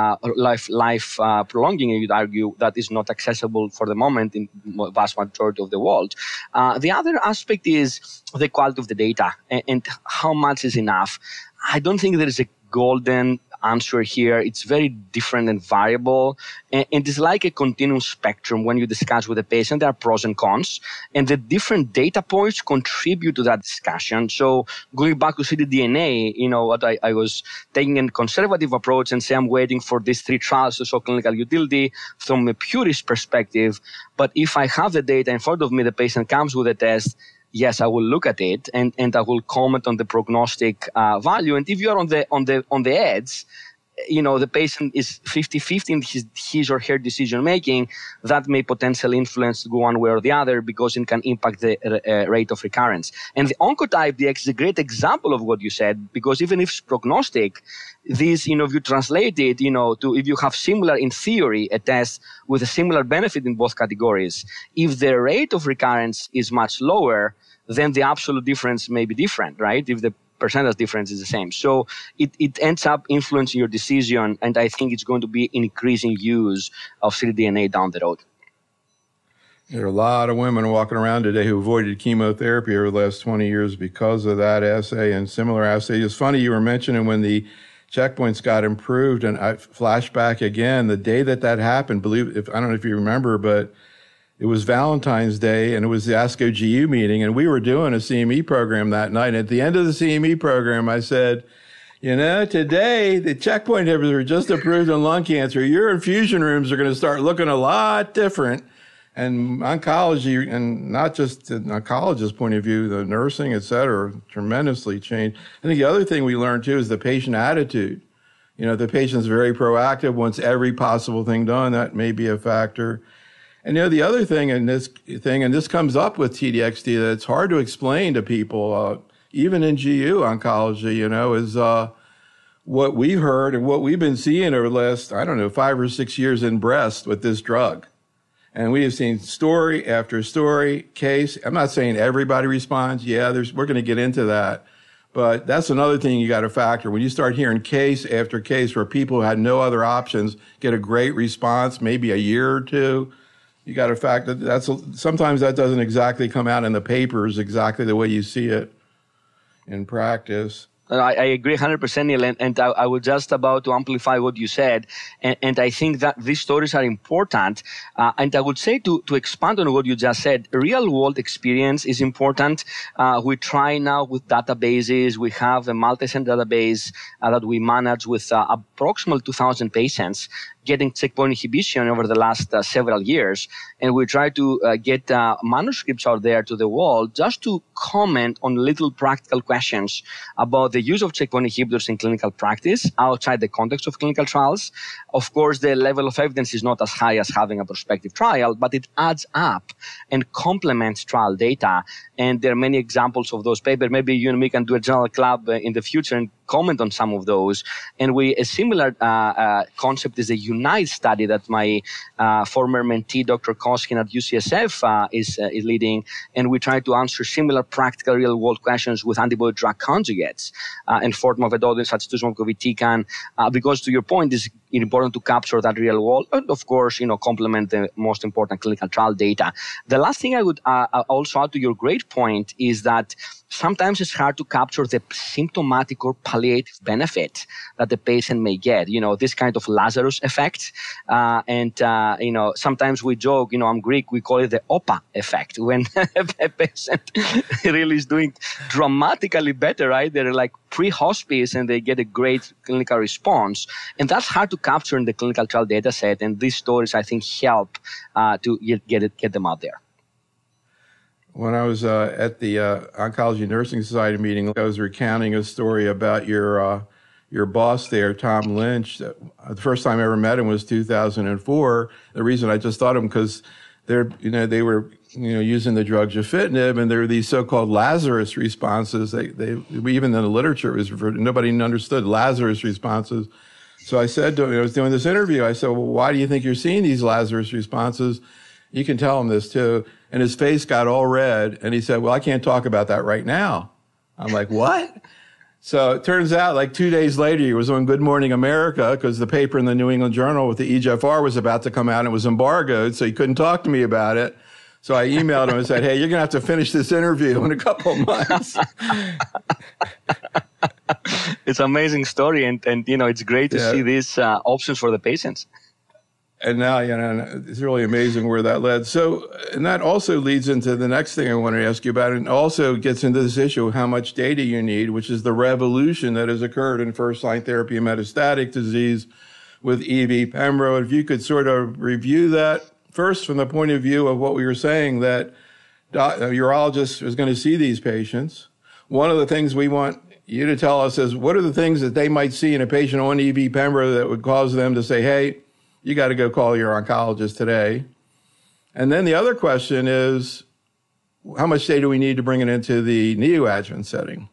life prolonging, you'd argue, that is not accessible for the moment in vast majority of the world. The other aspect is the quality of the data and how much is enough. I don't think there is a golden answer here. It's very different and variable. And it's like a continuum spectrum when you discuss with a patient. There are pros and cons. And the different data points contribute to that discussion. So going back to ctDNA, I was taking a conservative approach and say I'm waiting for these 3 trials to show clinical utility from a purist perspective. But if I have the data in front of me, the patient comes with a test, yes, I will look at it and I will comment on the prognostic value. And if you are on the edge, the patient is 50-50 in his or her decision making, that may potentially influence to go one way or the other because it can impact the rate of recurrence. And the Oncotype DX is a great example of what you said, because even if it's prognostic, this, if you translate it, to if you have similar, in theory, a test with a similar benefit in both categories, if the rate of recurrence is much lower, then the absolute difference may be different, right? If the percentage difference is the same. So it ends up influencing your decision, and I think it's going to be increasing use of ctDNA down the road. There are a lot of women walking around today who avoided chemotherapy over the last 20 years because of that assay and similar assays. It's funny you were mentioning when the checkpoints got improved, and I flash back again, the day that happened, I don't know if you remember, but it was Valentine's Day, and it was the ASCO GU meeting, and we were doing a CME program that night. And at the end of the CME program, I said, today the checkpoint inhibitors are just approved in lung cancer. Your infusion rooms are going to start looking a lot different. And oncology, and not just the oncologist's point of view, the nursing, et cetera, tremendously changed. I think the other thing we learned, too, is the patient attitude. The patient's very proactive, wants every possible thing done. That may be a factor. And the other thing and this comes up with TDXD that it's hard to explain to people, even in GU oncology, is what we heard and what we've been seeing over the last, 5 or 6 years in breast with this drug. And we have seen story after story, case. I'm not saying everybody responds. Yeah, we're going to get into that. But that's another thing you got to factor. When you start hearing case after case where people who had no other options get a great response, maybe a year or two, you got to factor sometimes that doesn't exactly come out in the papers exactly the way you see it in practice. I agree 100%, Neil, and I was just about to amplify what you said, and I think that these stories are important, and I would say to expand on what you just said, real-world experience is important. We try now with databases. We have a multi-center database that we manage with approximately 2,000 patients getting checkpoint inhibition over the last several years. And we try to get manuscripts out there to the world just to comment on little practical questions about the use of checkpoint inhibitors in clinical practice outside the context of clinical trials. Of course, the level of evidence is not as high as having a prospective trial, but it adds up and complements trial data. And there are many examples of those papers. Maybe you and me can do a journal club in the future and comment on some of those. And a similar concept is the UNITE study that my former mentee, Dr. Koskin at UCSF, is leading. And we try to answer similar practical real-world questions with antibody-drug conjugates and form of vedotin, sacituzumab govitecan, because to your point, it's important to capture that real world and, of course, complement the most important clinical trial data. The last thing I would also add to your great point is that sometimes it's hard to capture the symptomatic or palliative benefit that the patient may get, this kind of Lazarus effect. Sometimes we joke, I'm Greek, we call it the OPA effect, when a patient really is doing dramatically better, right? They're like pre-hospice and they get a great clinical response. And that's hard to capture in the clinical trial data set. And these stories, I think, help to get them out there. When I was at the Oncology Nursing Society meeting, I was recounting a story about your boss there, Tom Lynch. The first time I ever met him was 2004. The reason I just thought of him because they were using the drug gefitinib, and there were these so-called Lazarus responses. They even in the literature it was referred, nobody understood Lazarus responses. So I said to him, I was doing this interview. I said, "Well, why do you think you're seeing these Lazarus responses?" You can tell him this too. And his face got all red. And he said, "Well, I can't talk about that right now." I'm like, "What?" So it turns out like 2 days later, he was on Good Morning America because the paper in the New England Journal with the EGFR was about to come out and it was embargoed. So he couldn't talk to me about it. So I emailed him and said, "Hey, you're going to have to finish this interview in a couple of months." It's an amazing story. And it's great to see these options for the patients. And now, it's really amazing where that led. So, and that also leads into the next thing I want to ask you about, and also gets into this issue of how much data you need, which is the revolution that has occurred in first-line therapy of metastatic disease with EV-Pembro. If you could sort of review that first from the point of view of what we were saying, that a urologist is going to see these patients. One of the things we want you to tell us is what are the things that they might see in a patient on EV-Pembro that would cause them to say, "Hey, you got to go call your oncologist today." And then the other question is, how much data do we need to bring it into the neoadjuvant setting?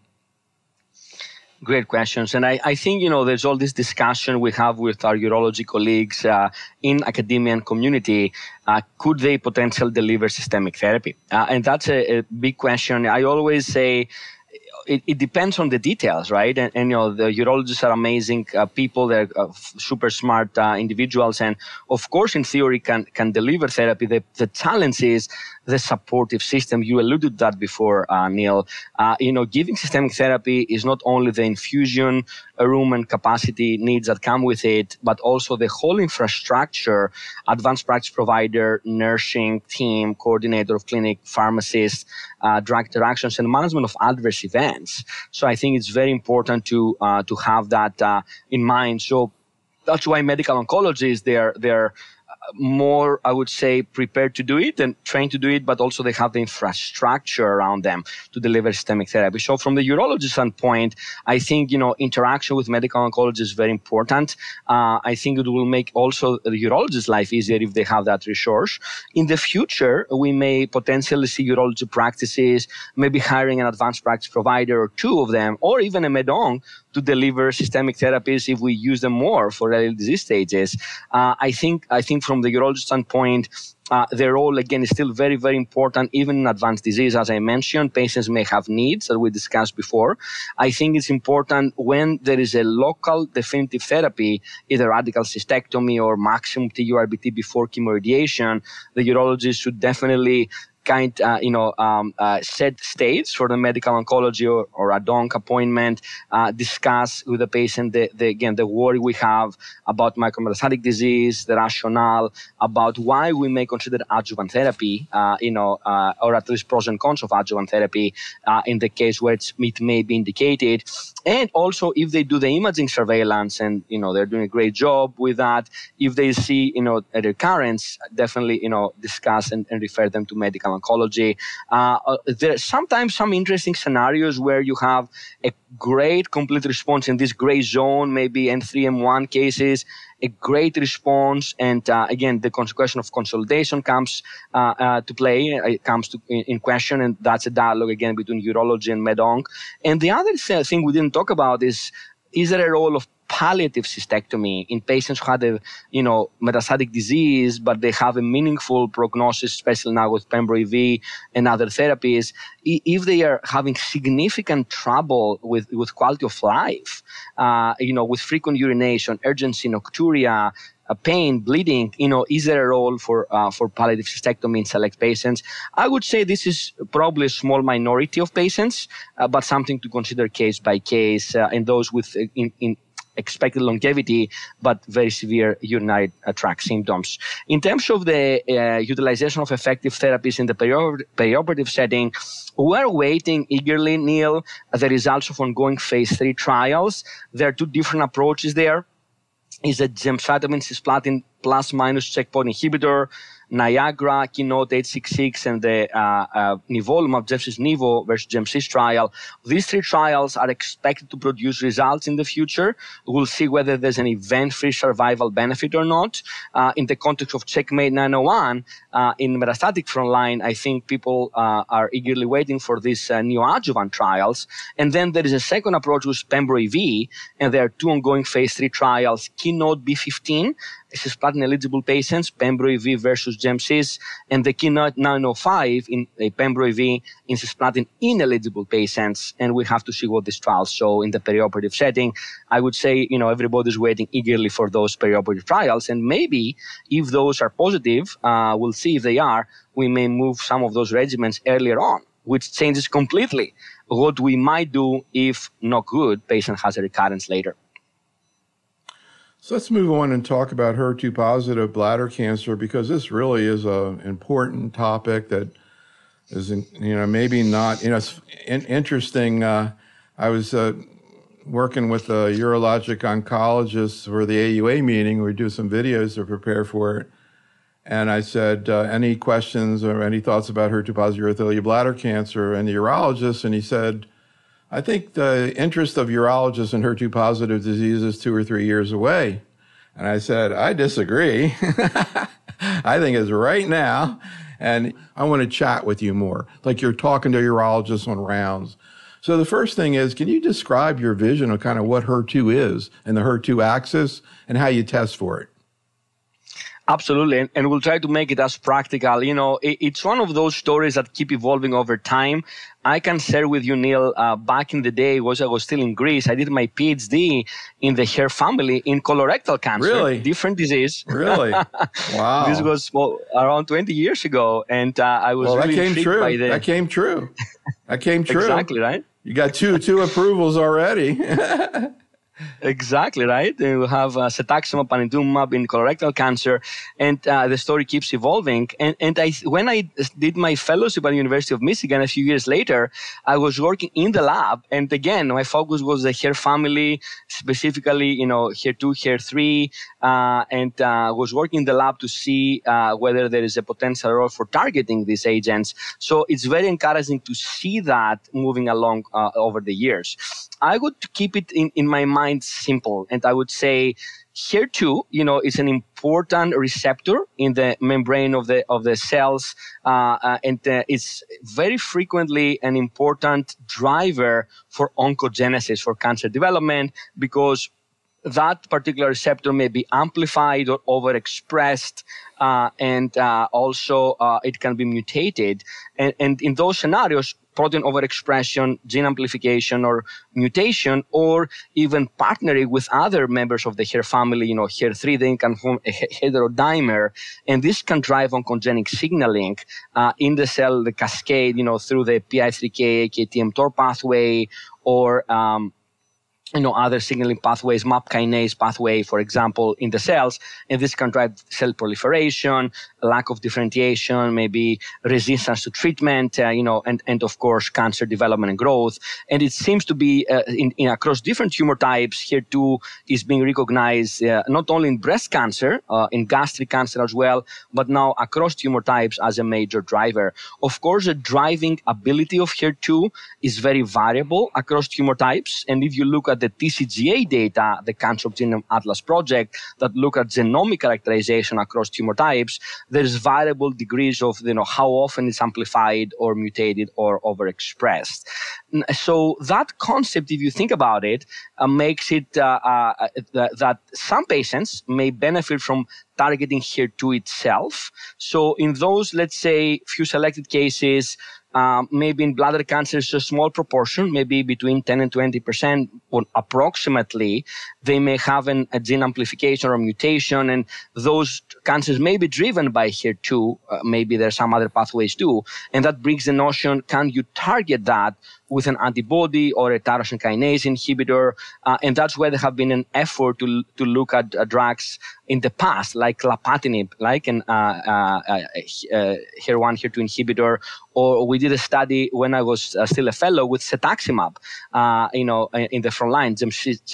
Great questions. And I think, there's all this discussion we have with our urology colleagues in academia and community. Could they potentially deliver systemic therapy? And that's a big question. I always say, it depends on the details, right? And the urologists are amazing people. They're super smart individuals. And of course, in theory, can deliver therapy. The challenge is the supportive system. You alluded to that before, Neil. Giving systemic therapy is not only the infusion room and capacity needs that come with it, but also the whole infrastructure, advanced practice provider, nursing team, coordinator of clinic, pharmacist, drug interactions, and management of adverse events. So I think it's very important to have that in mind. So that's why medical oncologists, they're more, I would say, prepared to do it and trained to do it, but also they have the infrastructure around them to deliver systemic therapy. So from the urologist standpoint, I think, interaction with medical oncologists is very important. I think it will make also the urologist's life easier if they have that resource. In the future, we may potentially see urology practices, maybe hiring an advanced practice provider or two of them, or even a med-onc to deliver systemic therapies if we use them more for early disease stages. I think from the urologist standpoint, their role, again, is still very, very important, even in advanced disease. As I mentioned, patients may have needs that we discussed before. I think it's important when there is a local definitive therapy, either radical cystectomy or maximum TURBT before chemoradiation, the urologist should definitely set states for the medical oncology or a DONC appointment, discuss with the patient the worry we have about micrometastatic disease, the rationale about why we may consider adjuvant therapy, or at least pros and cons of adjuvant therapy in the case where it may be indicated. And also, if they do the imaging surveillance and, they're doing a great job with that, if they see, a recurrence, definitely, discuss and refer them to medical oncology. There are sometimes some interesting scenarios where you have a great complete response in this gray zone, maybe N3, M1 cases, a great response. And again, the question of consolidation comes to play, in question. And that's a dialogue, again, between urology and med-onc. And the other thing we didn't talk about is there a role of palliative cystectomy in patients who had metastatic disease, but they have a meaningful prognosis, especially now with Pembro-EV and other therapies. If they are having significant trouble with quality of life, with frequent urination, urgency, nocturia, pain, bleeding, is there a role for palliative cystectomy in select patients? I would say this is probably a small minority of patients, but something to consider case by case, and those with expected longevity, but very severe urinary tract symptoms. In terms of the utilization of effective therapies in the perioperative setting, we're waiting eagerly, Neil, the results of ongoing phase 3 trials. There are two different approaches there. Is a gemcitabine cisplatin plus minus checkpoint inhibitor, Niagara, Keynote 866, and the nivolumab, Gemcis-Nivo versus Gemcis trial. These three trials are expected to produce results in the future. We'll see whether there's an event-free survival benefit or not. In the context of Checkmate 901, in metastatic frontline, I think people are eagerly waiting for these neoadjuvant trials. And then there is a second approach with Pembro-EV, and there are two ongoing phase 3 trials, Keynote B15, cisplatin-eligible patients, Pembro-EV versus Gemcis, and the Keynote 905 in Pembro-EV in cisplatin-ineligible patients. And we have to see what these trials show in the perioperative setting. I would say, everybody's waiting eagerly for those perioperative trials. And maybe if those are positive, we'll see if they are, we may move some of those regimens earlier on, which changes completely what we might do if, not good, patient has a recurrence later. So let's move on and talk about HER2-positive bladder cancer, because this really is an important topic that is, maybe not, it's interesting. I was working with a urologic oncologist for the AUA meeting. We do some videos to prepare for it. And I said, any questions or any thoughts about HER2-positive urothelial bladder cancer? And the urologist, and he said, I think the interest of urologists in HER2-positive disease is 2 or 3 years away. And I said, I disagree. I think it's right now. And I want to chat with you more, like you're talking to urologists on rounds. So the first thing is, can you describe your vision of kind of what HER2 is and the HER2 axis and how you test for it? Absolutely. And we'll try to make it as practical. It's one of those stories that keep evolving over time. I can share with you, Neil, back in the day, I was still in Greece. I did my PhD in the hair family in colorectal cancer. Really? Different disease. Really? Wow. This was around 20 years ago. And I was really intrigued by the... That came true. That came true. Exactly, right? You got two approvals already. Exactly, right? And we have cetuximab, panitumumab in colorectal cancer, and the story keeps evolving. And when I did my fellowship at the University of Michigan a few years later, I was working in the lab. And again, my focus was the hair family, specifically, HER2, HER3, and was working in the lab to see whether there is a potential role for targeting these agents. So it's very encouraging to see that moving along over the years. I would keep it in my mind mind simple. And I would say HER2, is an important receptor in the membrane of the cells, and it's very frequently an important driver for oncogenesis, for cancer development, because that particular receptor may be amplified or overexpressed, and also it can be mutated. And in those scenarios, protein overexpression, gene amplification or mutation, or even partnering with other members of the HER family, HER3, they can form a heterodimer, and this can drive oncogenic signaling in the cell, the cascade, through the PI3K, AKT-mTOR pathway, or other signaling pathways, MAP kinase pathway, for example, in the cells. And this can drive cell proliferation, lack of differentiation, maybe resistance to treatment, and of course, cancer development and growth. And it seems to be in across different tumor types. HER2 is being recognized not only in breast cancer, in gastric cancer as well, but now across tumor types as a major driver. Of course, the driving ability of HER2 is very variable across tumor types. And if you look at the TCGA data, the Cancer Genome Atlas project, that look at genomic characterization across tumor types, there's variable degrees of how often it's amplified or mutated or overexpressed. So that concept, if you think about it, makes it that some patients may benefit from targeting HER2 itself. So in those, let's say, few selected cases, maybe in bladder cancer, it's a small proportion, maybe between 10 and 20%, or approximately, they may have a gene amplification or mutation, and those cancers may be driven by HER2. Maybe there's some other pathways too. And that brings the notion, can you target that with an antibody or a tyrosine kinase inhibitor? And that's where there have been an effort to look at drugs in the past, like lapatinib, like an HER1, HER2 inhibitor. Or we did a study when I was still a fellow with cetuximab, in the front line,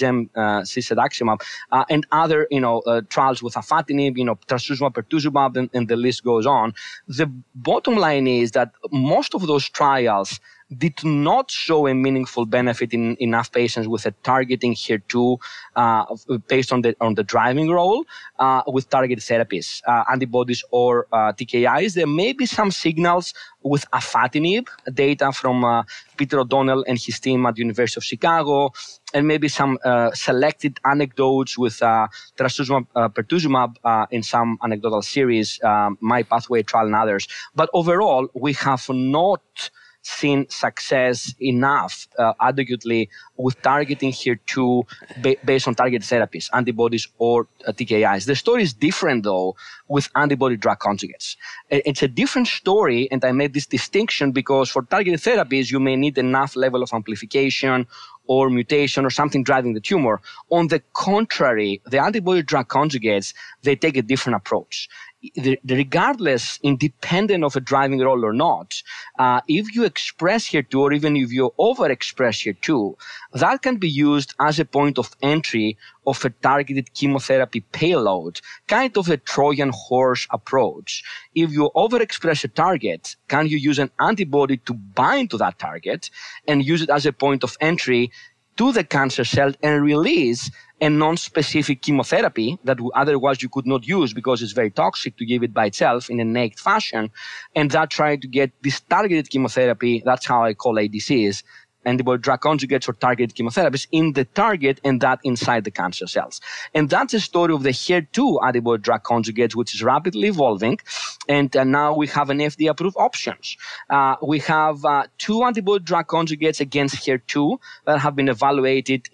cetuximab, and other, trials with afatinib, trastuzumab, pertuzumab, and the list goes on. The bottom line is that most of those trials did not show a meaningful benefit in enough patients with a targeting HER2 based on the driving role with targeted therapies, antibodies or TKIs. There may be some signals with afatinib, data from Peter O'Donnell and his team at the University of Chicago, and maybe some selected anecdotes with trastuzumab, pertuzumab in some anecdotal series, My Pathway trial and others. But overall, we have not seen success enough adequately with targeting HER2 based on targeted therapies, antibodies or TKIs. The story is different, though, with antibody-drug conjugates. It's a different story, and I made this distinction because for targeted therapies, you may need enough level of amplification or mutation or something driving the tumor. On the contrary, the antibody-drug conjugates, they take a different approach. Regardless, independent of a driving role or not, if you express HER2 or even if you overexpress HER2, that can be used as a point of entry of a targeted chemotherapy payload, kind of a Trojan horse approach. If you overexpress a target, can you use an antibody to bind to that target and use it as a point of entry to the cancer cell and release a non-specific chemotherapy that otherwise you could not use because it's very toxic to give it by itself in a naked fashion, and that trying to get this targeted chemotherapy, that's how I call ADCs, antibody-drug conjugates or targeted chemotherapies, in the target and that inside the cancer cells. And that's the story of the HER2 antibody-drug conjugates, which is rapidly evolving, and now we have an FDA-approved options. We have 2 antibody-drug conjugates against HER2 that have been evaluated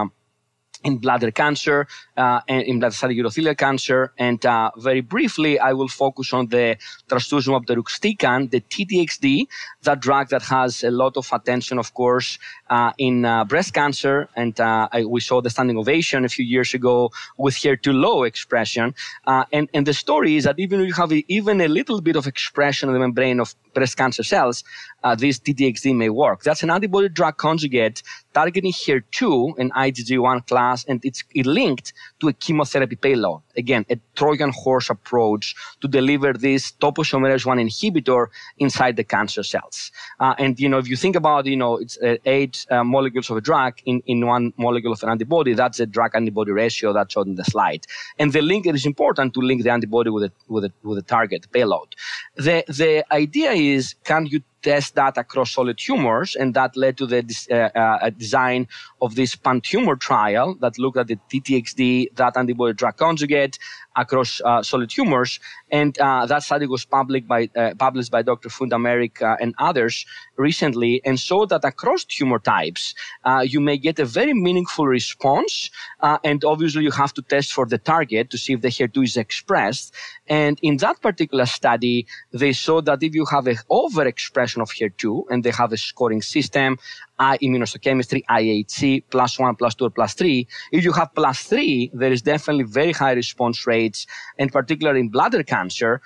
in bladder cancer, and in metastatic urothelial cancer. And very briefly, I will focus on the trastuzumab deruxtecan, the T-DXd, that drug that has a lot of attention, of course, in breast cancer. And we saw the standing ovation a few years ago with HER2 low expression. And the story is that even if you have even a little bit of expression in the membrane of breast cancer cells, this T-DXd may work. That's an antibody-drug conjugate targeting HER2, an IgG1 class, and it's linked to a chemotherapy payload, again, a Trojan horse approach to deliver this topoisomerase 1 inhibitor inside the cancer cells. And, if you think about, it's 8 molecules of a drug in 1 molecule of an antibody. That's the drug-antibody ratio that's shown in the slide. And the link, it is important to link the antibody with the target payload. The idea is, can you test that across solid tumors? And that led to the design of this pan-tumor trial that looked at the TTXD, that antibody drug conjugate, across solid tumors. And that study was published by Dr. Fundameric and others recently, and showed that across tumor types, you may get a very meaningful response. And obviously, you have to test for the target to see if the HER2 is expressed. And in that particular study, they showed that if you have an overexpression of HER2, and they have a scoring system, immunohistochemistry, IHC, +1, +2, or +3. If you have +3, there is definitely very high response rates, and particularly in bladder cancer.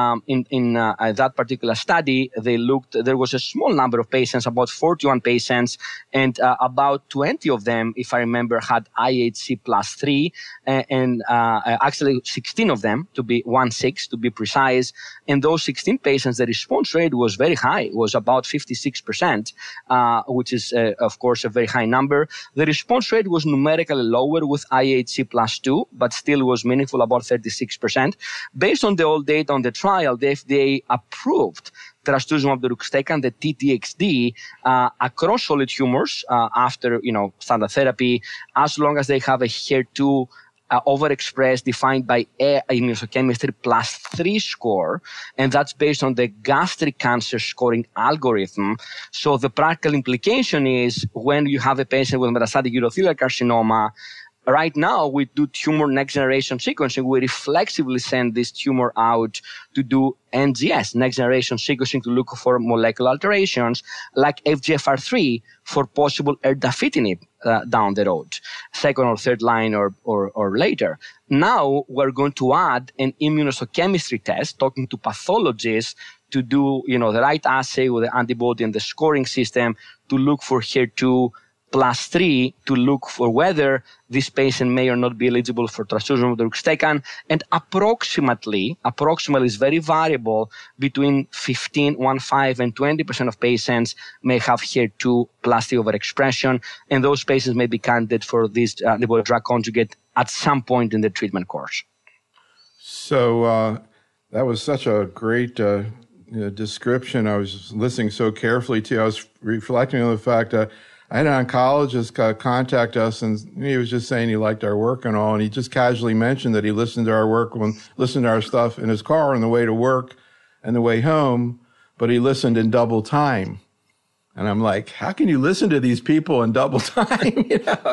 In that particular study, there was a small number of patients, about 41 patients, and about 20 of them, if I remember, had IHC +3, and actually 16 of them, to be 1/6 to be precise. And those 16 patients, the response rate was very high. It was about 56%, which is of course, a very high number. The response rate was numerically lower with IHC +2, but still was meaningful, about 36%. Based on the old data on the trial, the FDA approved trastuzumab deruxtecan, the TTXD, across solid tumors after standard therapy, as long as they have a HER2 overexpressed, defined by immunohistochemistry +3 score, and that's based on the gastric cancer scoring algorithm. So the practical implication is, when you have a patient with metastatic urothelial carcinoma, right now we do tumor next generation sequencing. We reflexively send this tumor out to do NGS, next generation sequencing, to look for molecular alterations like FGFR3 for possible erdafitinib down the road, second or third line or later. Now we're going to add an immunohistochemistry test, talking to pathologists to do the right assay with the antibody and the scoring system to look for HER2 +3, to look for whether this patient may or not be eligible for trastuzumab deruxtecan. And approximately is very variable, between 15 and 20% of patients may have HER2 +3 overexpression, and those patients may be candidate for this antibody drug conjugate at some point in the treatment course. So that was such a great description. I was listening so carefully to. I was reflecting on the fact that I had an oncologist contact us, and he was just saying he liked our work and all, and he just casually mentioned that he listened to our work, listened to our stuff in his car on the way to work and the way home, but he listened in double time. And I'm like, how can you listen to these people in double time?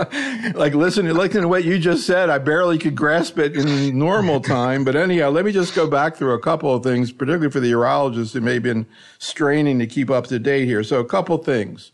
Like listening to what you just said, I barely could grasp it in normal time. But anyhow, let me just go back through a couple of things, particularly for the urologists who may have been straining to keep up to date here. So a couple things.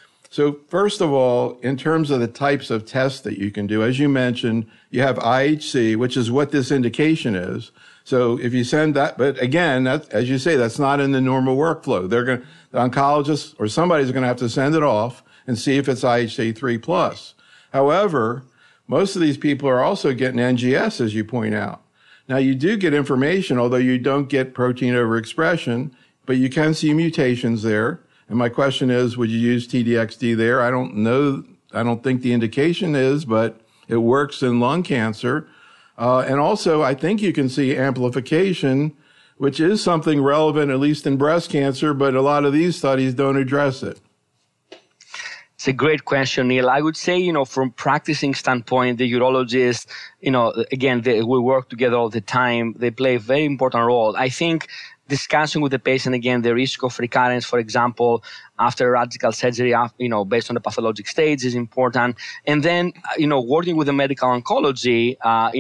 So first of all, in terms of the types of tests that you can do, as you mentioned, you have IHC, which is what this indication is. So if you send that, but again, that's, as you say, that's not in the normal workflow. The oncologist or somebody's going to have to send it off and see if it's IHC 3+. However, most of these people are also getting NGS, as you point out. Now, you do get information, although you don't get protein overexpression, but you can see mutations there. And my question is, would you use TDXD there? I don't know. I don't think the indication is, but it works in lung cancer. And also, I think you can see amplification, which is something relevant, at least in breast cancer, but a lot of these studies don't address it. It's a great question, Neil. I would say, from practicing standpoint, the urologists, again, we work together all the time. They play a very important role. I think discussing with the patient, again, the risk of recurrence, for example, after radical surgery, based on the pathologic stage is important. And then, working with the medical oncology,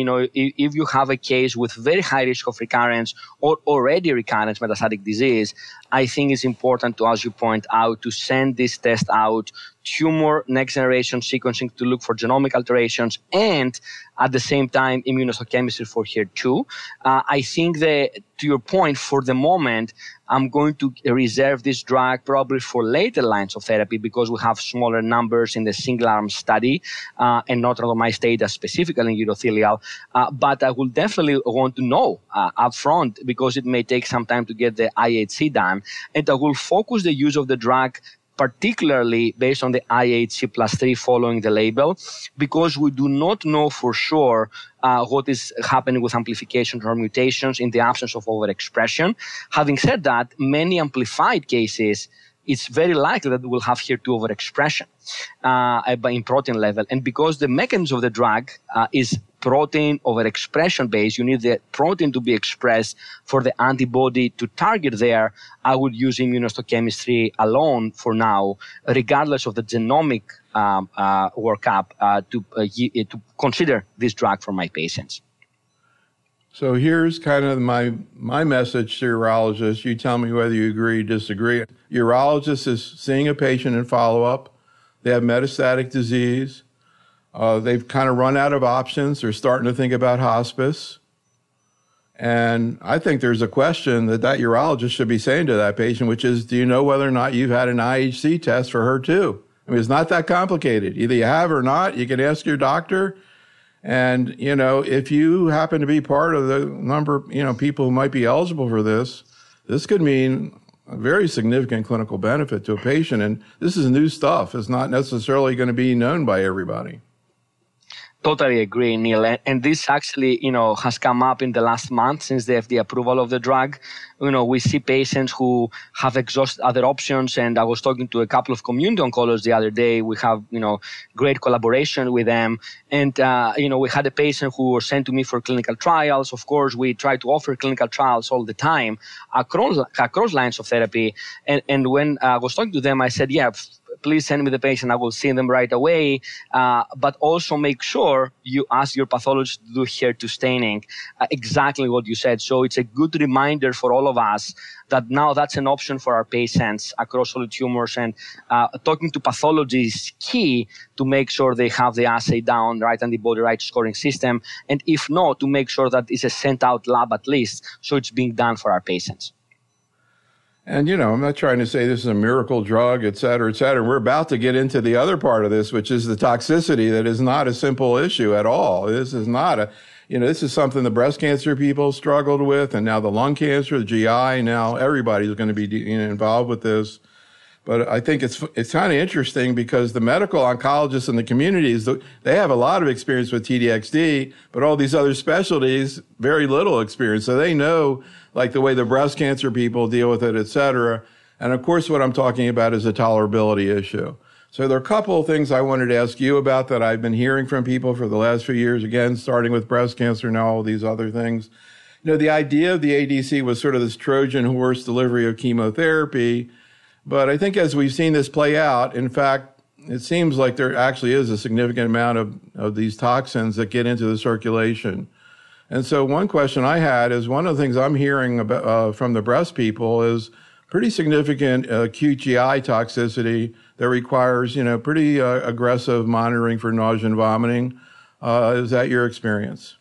if you have a case with very high risk of recurrence or already recurrent metastatic disease, I think it's important to, as you point out, to send this test out, tumor next generation sequencing to look for genomic alterations, and at the same time, immunohistochemistry for HER2. I think the to your point, for the moment, I'm going to reserve this drug probably for later lines of therapy because we have smaller numbers in the single-arm study and not randomized data specifically in urothelial. But I will definitely want to know upfront because it may take some time to get the IHC done. And I will focus the use of the drug particularly based on the IHC +3 following the label, because we do not know for sure what is happening with amplifications or mutations in the absence of overexpression. Having said that, many amplified cases, it's very likely that we'll have HER2 overexpression in protein level. And because the mechanism of the drug is protein overexpression based, you need the protein to be expressed for the antibody to target there. I would use immunohistochemistry alone for now, regardless of the genomic workup, to consider this drug for my patients. So here's kind of my message to urologists. You tell me whether you agree or disagree. Urologist is seeing a patient in follow-up. They have metastatic disease. They've kind of run out of options. They're starting to think about hospice. And I think there's a question that urologist should be saying to that patient, which is, do you know whether or not you've had an IHC test for HER2? I mean, it's not that complicated. Either you have or not. You can ask your doctor. And, if you happen to be part of the number, people who might be eligible for this could mean a very significant clinical benefit to a patient. And this is new stuff. It's not necessarily going to be known by everybody. Totally agree, Neil. And this actually, has come up in the last month since the FDA approval of the drug. We see patients who have exhausted other options. And I was talking to a couple of community oncologists the other day. We have, great collaboration with them. And, we had a patient who was sent to me for clinical trials. Of course, we try to offer clinical trials all the time across lines of therapy. And when I was talking to them, I said, please send me the patient. I will see them right away. But also make sure you ask your pathologist to do HER2 staining, exactly what you said. So it's a good reminder for all of us that now that's an option for our patients across solid tumors. And talking to pathology is key to make sure they have the assay down, right antibody, right scoring system. And if not, to make sure that it's a sent out lab at least, so it's being done for our patients. And, I'm not trying to say this is a miracle drug, et cetera, et cetera. We're about to get into the other part of this, which is the toxicity that is not a simple issue at all. This is not this is something the breast cancer people struggled with, and now the lung cancer, the GI, now everybody's going to be involved with this. But I think it's kind of interesting because the medical oncologists in the communities, they have a lot of experience with TDXD, but all these other specialties, very little experience. So they know, like the way the breast cancer people deal with it, et cetera. And of course, what I'm talking about is a tolerability issue. So there are a couple of things I wanted to ask you about that I've been hearing from people for the last few years, again, starting with breast cancer, now all these other things. The idea of the ADC was sort of this Trojan horse delivery of chemotherapy. But I think as we've seen this play out, in fact, it seems like there actually is a significant amount of these toxins that get into the circulation. And so one question I had is, one of the things I'm hearing about, from the breast people is pretty significant acute GI toxicity that requires, pretty aggressive monitoring for nausea and vomiting. Is that your experience?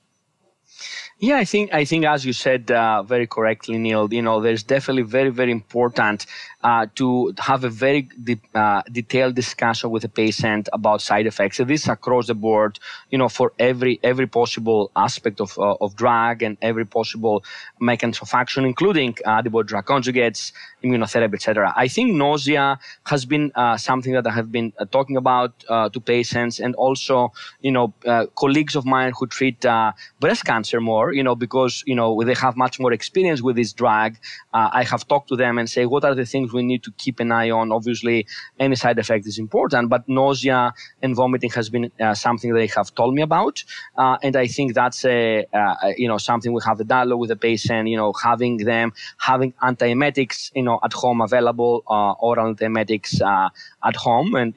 Yeah, I think as you said very correctly, Neil, there's definitely very, very important to have a very detailed discussion with the patient about side effects. So this is across the board, for every possible aspect of drug and every possible mechanism of action, including antibody drug conjugates, immunotherapy, etc. I think nausea has been something that I have been talking about to patients, and also, colleagues of mine who treat breast cancer more, because, they have much more experience with this drug. I have talked to them and say, what are the things we need to keep an eye on? Obviously, any side effect is important, but nausea and vomiting has been something they have told me about. And I think that's something we have a dialogue with the patient, having antiemetics, at home available, oral antiemetics at home. And,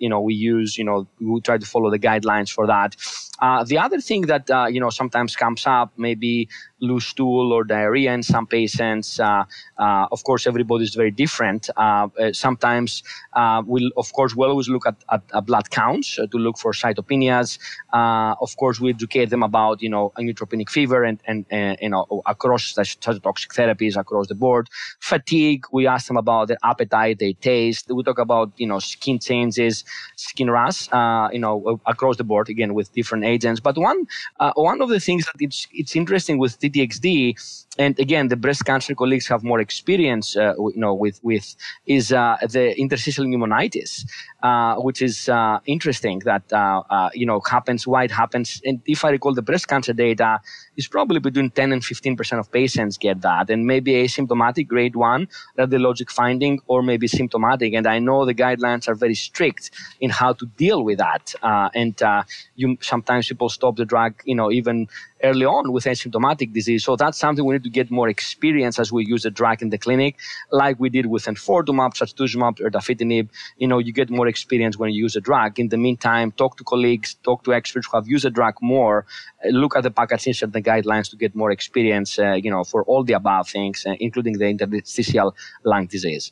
we try to follow the guidelines for that. The other thing that, sometimes comes up, maybe loose stool or diarrhea in some patients. Of course, everybody is very different. Sometimes we'll always look at blood counts to look for cytopenias. Of course, we educate them about, a neutropenic fever and across cytotoxic therapies across the board. Fatigue, we ask them about their appetite, their taste. We talk about, skin changes, skin rash, across the board, again, with different agents. But one of the things that it's interesting with TTXD, and again, the breast cancer colleagues have more experience, with is the interstitial pneumonitis, which is interesting that happens. Why it happens? And if I recall, the breast cancer data is probably between 10 and 15% of patients get that, and maybe asymptomatic grade 1 radiologic finding, or maybe symptomatic. And I know the guidelines are very strict in how to deal with that. Sometimes people stop the drug, even early on with asymptomatic disease. So that's something we need to get more experience as we use the drug in the clinic, like we did with enfortumab, trastuzumab, erdafitinib. You get more experience when you use a drug. In the meantime, talk to colleagues, talk to experts who have used the drug more, look at the package insert, the guidelines to get more experience, for all the above things, including the interstitial lung disease.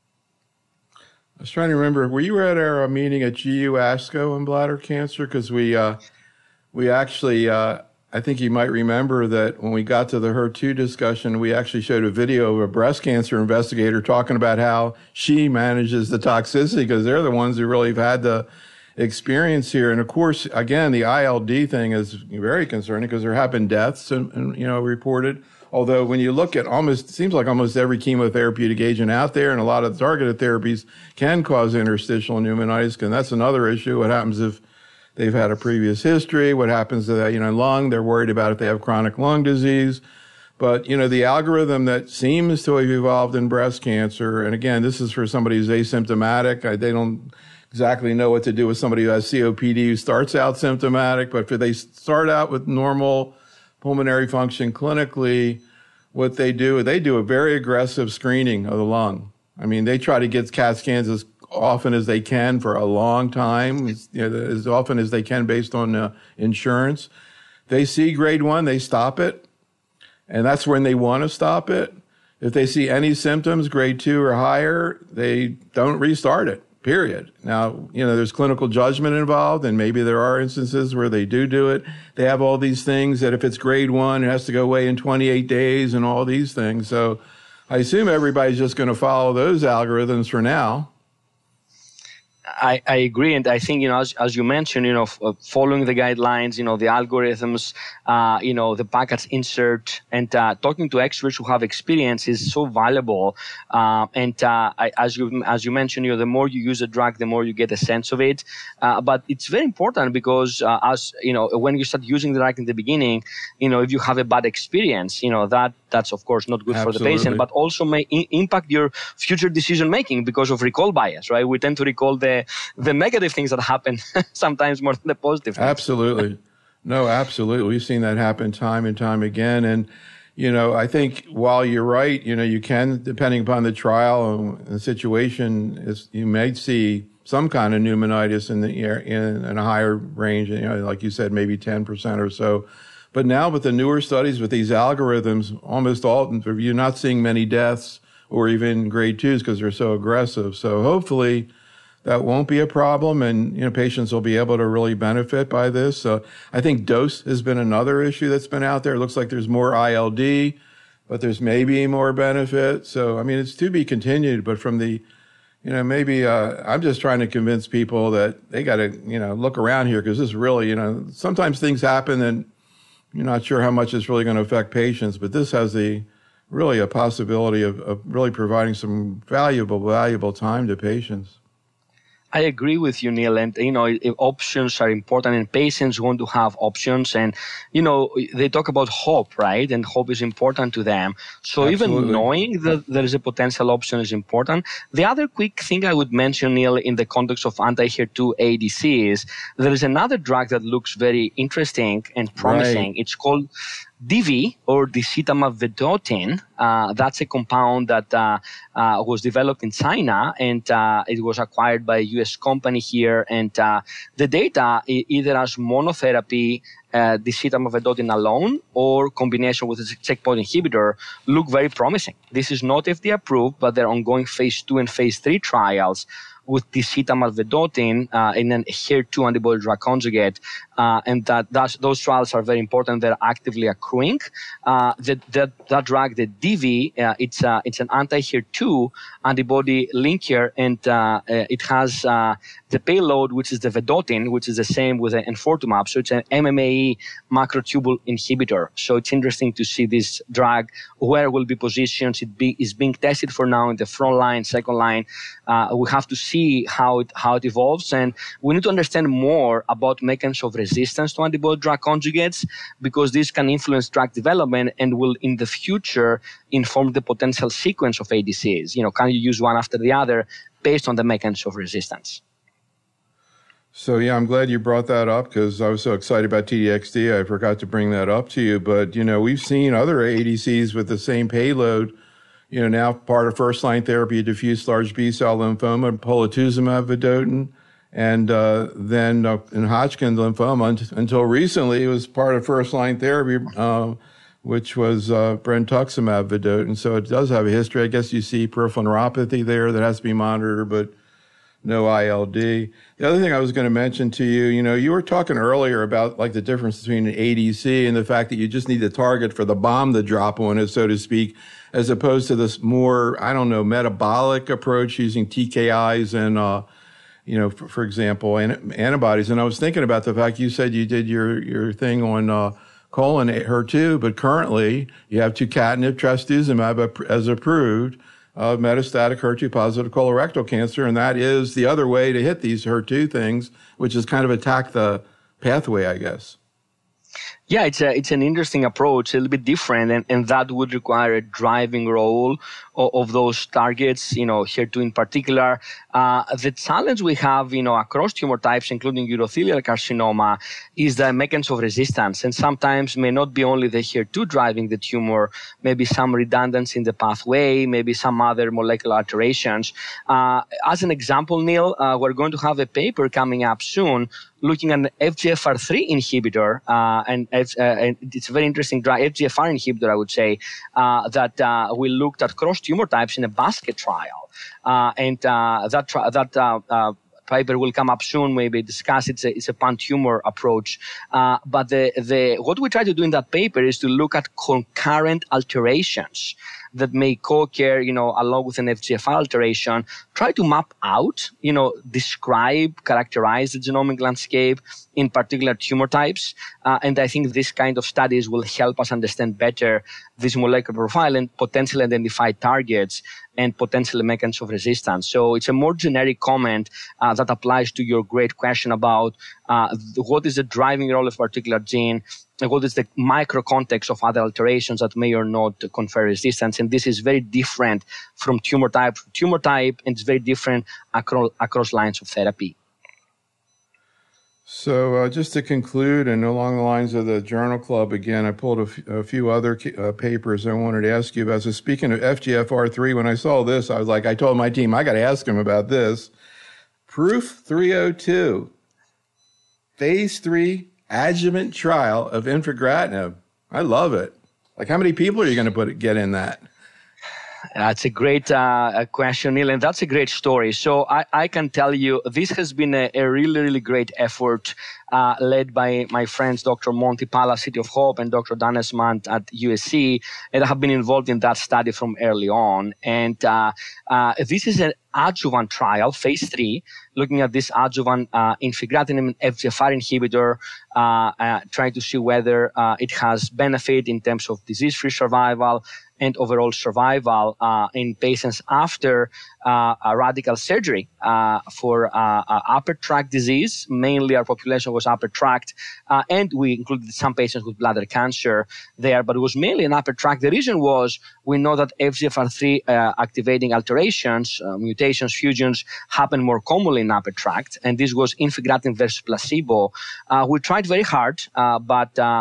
I was trying to remember, were you at our meeting at GU ASCO on bladder cancer? Because we actually, I think you might remember that when we got to the HER2 discussion, we actually showed a video of a breast cancer investigator talking about how she manages the toxicity, because they're the ones who really have had the experience here. And of course, again, the ILD thing is very concerning because there have been deaths and reported. Although when you look at it seems like almost every chemotherapeutic agent out there and a lot of targeted therapies can cause interstitial pneumonitis, and that's another issue. What happens if they've had a previous history? What happens to that, lung? They're worried about if they have chronic lung disease. But, the algorithm that seems to have evolved in breast cancer, and again, this is for somebody who's asymptomatic. They don't exactly know what to do with somebody who has COPD who starts out symptomatic, but if they start out with normal pulmonary function clinically, what they do a very aggressive screening of the lung. I mean, they try to get CAT scans as often as they can for a long time, as often as they can based on insurance. They see grade 1, they stop it, and that's when they want to stop it. If they see any symptoms, grade 2 or higher, they don't restart it, period. Now, there's clinical judgment involved, and maybe there are instances where they do it. They have all these things that if it's grade 1, it has to go away in 28 days and all these things. So I assume everybody's just going to follow those algorithms for now. I agree, and I think as you mentioned, following the guidelines, the algorithms, the package insert, and talking to experts who have experience is so valuable. As you mentioned, the more you use a drug, the more you get a sense of it. But it's very important because when you start using the drug in the beginning, if you have a bad experience, that's of course not good Absolutely. For the patient, but also may impact your future decision making because of recall bias, right? We tend to recall the negative things that happen sometimes more than the positive things. Absolutely. No, absolutely. We've seen that happen time and time again. And, I think while you're right, you can, depending upon the trial and the situation, you may see some kind of pneumonitis in a higher range, like you said, maybe 10% or so. But now with the newer studies, with these algorithms, almost all, you're not seeing many deaths or even grade 2s because they're so aggressive. So hopefully that won't be a problem, and patients will be able to really benefit by this. So I think dose has been another issue that's been out there. It looks like there's more ILD, but there's maybe more benefit. So it's to be continued. But from the, I'm just trying to convince people that they got to look around here because this really sometimes things happen and you're not sure how much it's really going to affect patients. But this has really a possibility of really providing some valuable time to patients. I agree with you, Neil. And, options are important and patients want to have options. And, they talk about hope, right? And hope is important to them. So Absolutely. Even knowing that there is a potential option is important. The other quick thing I would mention, Neil, in the context of anti-HER2 ADCs, there is another drug that looks very interesting and promising. Right. It's called DV, or disitamab vedotin, that's a compound that was developed in China, and it was acquired by a U.S. company here. And the data, either as monotherapy, disitamab vedotin alone, or combination with a checkpoint inhibitor, look very promising. This is not FDA approved, but they're ongoing phase 2 and phase 3 trials with disitamab vedotin in an HER2 antibody drug conjugate, and those trials are very important. They're actively accruing. That drug, the DV, it's an anti-HER2 antibody linker, and it has the payload, which is the vedotin, which is the same with the enfortumab. So it's an MMAE macrotubule inhibitor. So it's interesting to see this drug, where it will be positioned. It's being tested for now in the front line, second line. We have to see how it evolves, and we need to understand more about mechanisms of resistance to antibody drug conjugates, because this can influence drug development and will in the future inform the potential sequence of ADCs. Can you use one after the other based on the mechanism of resistance? So, yeah, I'm glad you brought that up, because I was so excited about TDXD. I forgot to bring that up to you. But, we've seen other ADCs with the same payload, now part of first-line therapy, diffuse large B-cell lymphoma, polatuzumab vedotin, and then in Hodgkin's lymphoma, until recently, it was part of first-line therapy, which was brentuximab vedotin. So it does have a history. I guess you see peripheral neuropathy there that has to be monitored, but no ILD. The other thing I was going to mention to you, you were talking earlier about like the difference between an ADC and the fact that you just need the target for the bomb to drop on it, so to speak, as opposed to this more, metabolic approach using TKIs and, for example, antibodies. And I was thinking about the fact you said you did your thing on colon HER2, but currently you have tucatinib, trastuzumab as approved, metastatic HER2-positive colorectal cancer, and that is the other way to hit these HER2 things, which is kind of attack the pathway, I guess. Yeah, it's an interesting approach, a little bit different, and that would require a driving role of those targets, HER2 in particular. The challenge we have, across tumor types, including urothelial carcinoma, is the mechanism of resistance, and sometimes may not be only the HER2 driving the tumor, maybe some redundancy in the pathway, maybe some other molecular alterations. As an example, Neil, we're going to have a paper coming up soon looking at an FGFR3 inhibitor, and it's a very interesting drug, FGFR inhibitor, I would say, that we looked at cross tumor types in a basket trial. And that paper will come up soon, maybe discuss. It's a pan-tumor approach. But what we try to do in that paper is to look at concurrent alterations that may co-occur, along with an FGFR alteration, try to map out, describe, characterize the genomic landscape in particular tumor types. And I think this kind of studies will help us understand better this molecular profile and potentially identify targets and potential mechanisms of resistance. So it's a more generic comment that applies to your great question about what is the driving role of a particular gene, and what is the micro context of other alterations that may or not confer resistance. And this is very different from tumor type to tumor type, and it's very different across lines of therapy. So just to conclude, and along the lines of the Journal Club, again, I pulled a few other papers I wanted to ask you about. So speaking of FGFR3, when I saw this, I told my team, I got to ask him about this. Proof 302, phase 3 adjuvant trial of infigratinib. I love it. Like, how many people are you going to get in that? That's a great question, Neil, and that's a great story. So I can tell you this has been a really, really great effort led by my friends, Dr. Monty Pala, City of Hope, and Dr. Dan Esmant at USC, and I have been involved in that study from early on. And this is an adjuvant trial, phase 3, looking at this adjuvant infigratinib FGFR inhibitor, trying to see whether it has benefit in terms of disease-free survival and overall survival in patients after a radical surgery for upper tract disease. Mainly our population was upper tract, and we included some patients with bladder cancer there, but it was mainly an upper tract. The reason was we know that FGFR3 activating alterations, mutations, fusions happen more commonly in upper tract, and this was infigratinib versus placebo. We tried very hard, but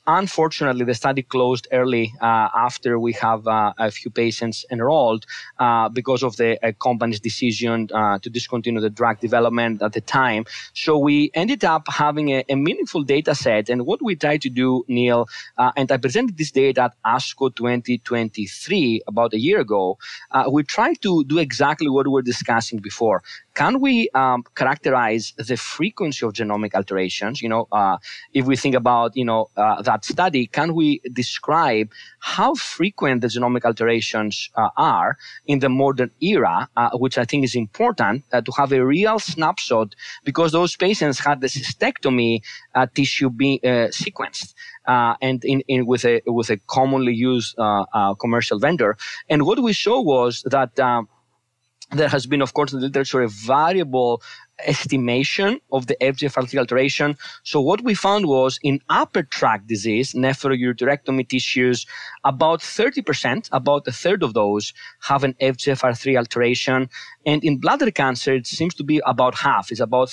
Unfortunately, the study closed early after we have a few patients enrolled because of the company's decision to discontinue the drug development at the time. So we ended up having a meaningful data set. And what we tried to do, Neil, and I presented this data at ASCO 2023 about a year ago, we tried to do exactly what we were discussing before. Can we characterize the frequency of genomic alterations? If we think about, that study, can we describe how frequent the genomic alterations are in the modern era, which I think is important to have a real snapshot, because those patients had the cystectomy tissue being sequenced. And with a commonly used commercial vendor. And what we saw was that there has been, of course, in the literature, a variable estimation of the FGFR3 alteration. So what we found was in upper tract disease, nephroureterectomy tissues, about 30%, about a third of those have an FGFR3 alteration. And in bladder cancer, it seems to be about half. It's about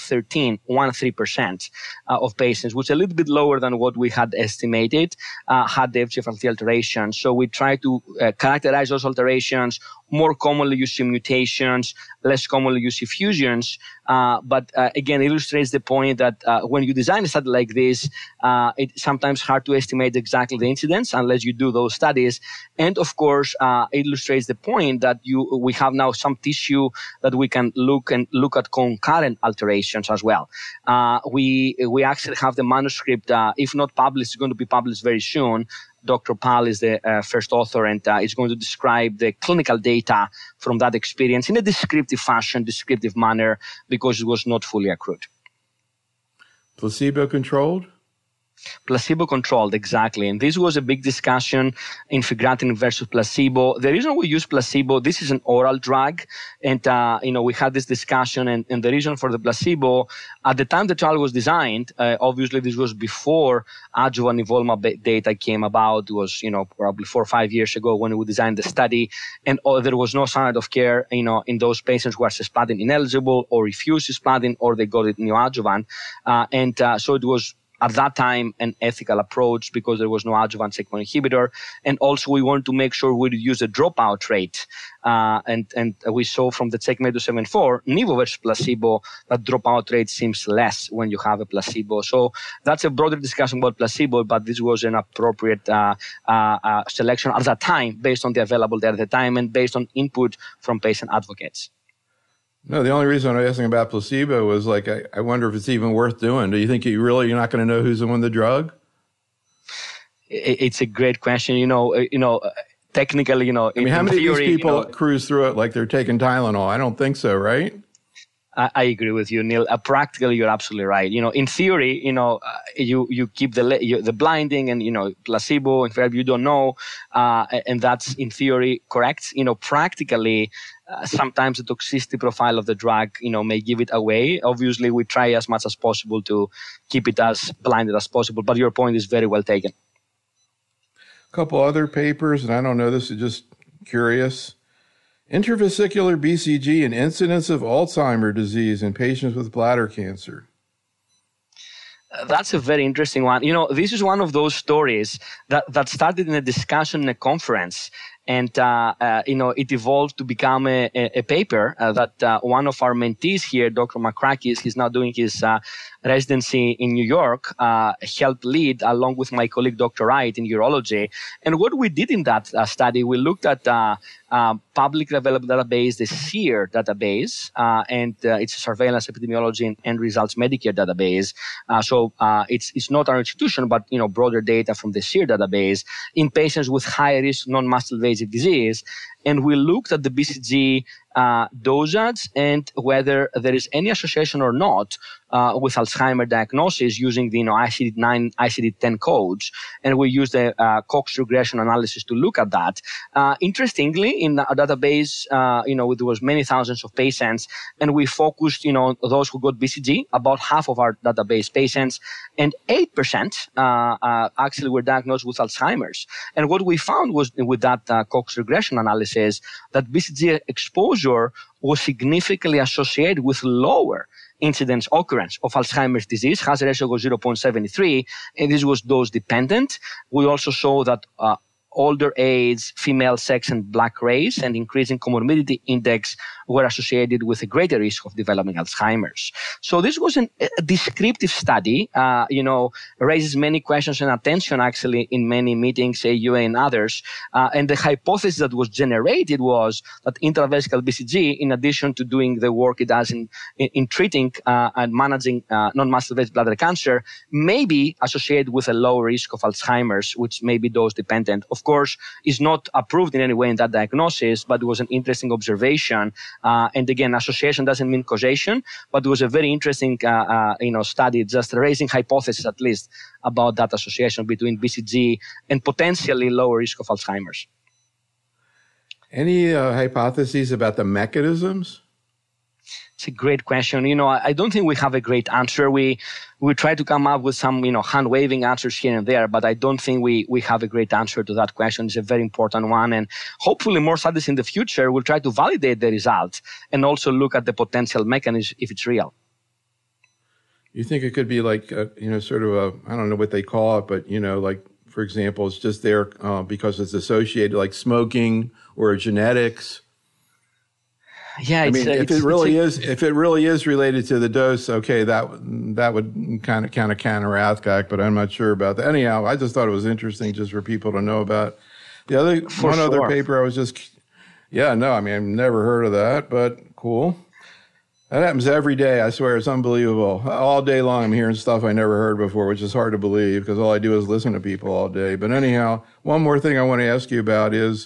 13% of patients, which is a little bit lower than what we had estimated, had the FGFR3 alteration. So we try to characterize those alterations, more commonly used mutations, less commonly used fusions. But again, illustrates the point that when you design a study like this, it's sometimes hard to estimate exactly the incidence unless you do those studies. And of course, it illustrates the point that we have now some tissue that we can look at concurrent alterations as well. We actually have the manuscript, if not published, it's going to be published very soon. Dr. Pal is the first author, and is going to describe the clinical data from that experience in a descriptive fashion, descriptive manner, because it was not fully accrued. Placebo-controlled? Placebo-controlled, exactly. And this was a big discussion, infigratinib versus placebo. The reason we use placebo, this is an oral drug. And, we had this discussion. And the reason for the placebo, at the time the trial was designed, obviously this was before adjuvant nivolumab data came about. It was, probably 4 or 5 years ago when we designed the study. And there was no standard of care, in those patients who are cisplatin ineligible or refused cisplatin or they got it neoadjuvant. So it was, at that time, an ethical approach because there was no adjuvant checkpoint inhibitor. And also we wanted to make sure we would use a dropout rate. And we saw from the CheckMate 274, Nivo versus placebo, that dropout rate seems less when you have a placebo. So that's a broader discussion about placebo, but this was an appropriate selection at that time based on the available data at the time and based on input from patient advocates. No, the only reason I'm asking about placebo was I wonder if it's even worth doing. Do you think you're not going to know who's on the drug? It's a great question. Technically, how many theory, of these people cruise through it like they're taking Tylenol? I don't think so, right? I agree with you, Neil. Practically, you're absolutely right. In theory, you keep the blinding and, placebo, in fact, you don't know. And that's in theory correct. Practically, sometimes the toxicity profile of the drug, may give it away. Obviously, we try as much as possible to keep it as blinded as possible. But your point is very well taken. A couple other papers, and I don't know, this is just curious. Intravesicular BCG and incidence of Alzheimer's disease in patients with bladder cancer. That's a very interesting one. This is one of those stories that started in a discussion in a conference. And, it evolved to become a paper that one of our mentees here, Dr. Makrakis, he's now doing his residency in New York, helped lead along with my colleague, Dr. Wright, in urology. And what we did in that study, we looked at publicly available database, the SEER database, and it's a surveillance epidemiology and end results Medicare database. So it's not our institution, but broader data from the SEER database in patients with high risk non-muscle invasive disease. And we looked at the BCG dosage and whether there is any association or not with Alzheimer's diagnosis using the ICD-9, ICD-10 codes. And we used the Cox regression analysis to look at that. Interestingly, in our database, there was many thousands of patients, and we focused, on those who got BCG, about half of our database patients, and 8% actually were diagnosed with Alzheimer's. And what we found was with that Cox regression analysis, hypothesis that BCG exposure was significantly associated with lower incidence occurrence of Alzheimer's disease. Hazard ratio was 0.73, and this was dose dependent. We also saw that older age, female sex, and Black race, and increasing comorbidity index were associated with a greater risk of developing Alzheimer's. So this was a descriptive study, raises many questions and attention actually in many meetings, AUA and others. And the hypothesis that was generated was that intravesical BCG, in addition to doing the work it does in treating and managing non-muscle invasive bladder cancer, may be associated with a low risk of Alzheimer's, which may be dose dependent. Of course, is not approved in any way in that diagnosis, but it was an interesting observation. And again, association doesn't mean causation, but it was a very interesting, study, just raising hypothesis at least about that association between BCG and potentially lower risk of Alzheimer's. Any hypotheses about the mechanisms? It's a great question. I don't think we have a great answer. We try to come up with some, hand-waving answers here and there, but I don't think we have a great answer to that question. It's a very important one. And hopefully more studies in the future will try to validate the results and also look at the potential mechanism if it's real. You think it could be like, sort of a, I don't know what they call it, but, like, for example, it's just there because it's associated like smoking or genetics? Yeah, I mean, if it really is related to the dose, okay, that would kind of counteract that, but I'm not sure about that. Anyhow, I just thought it was interesting just for people to know about. The other paper I was just, I've never heard of that, but cool. That happens every day. I swear, it's unbelievable. All day long, I'm hearing stuff I never heard before, which is hard to believe because all I do is listen to people all day. But anyhow, one more thing I want to ask you about is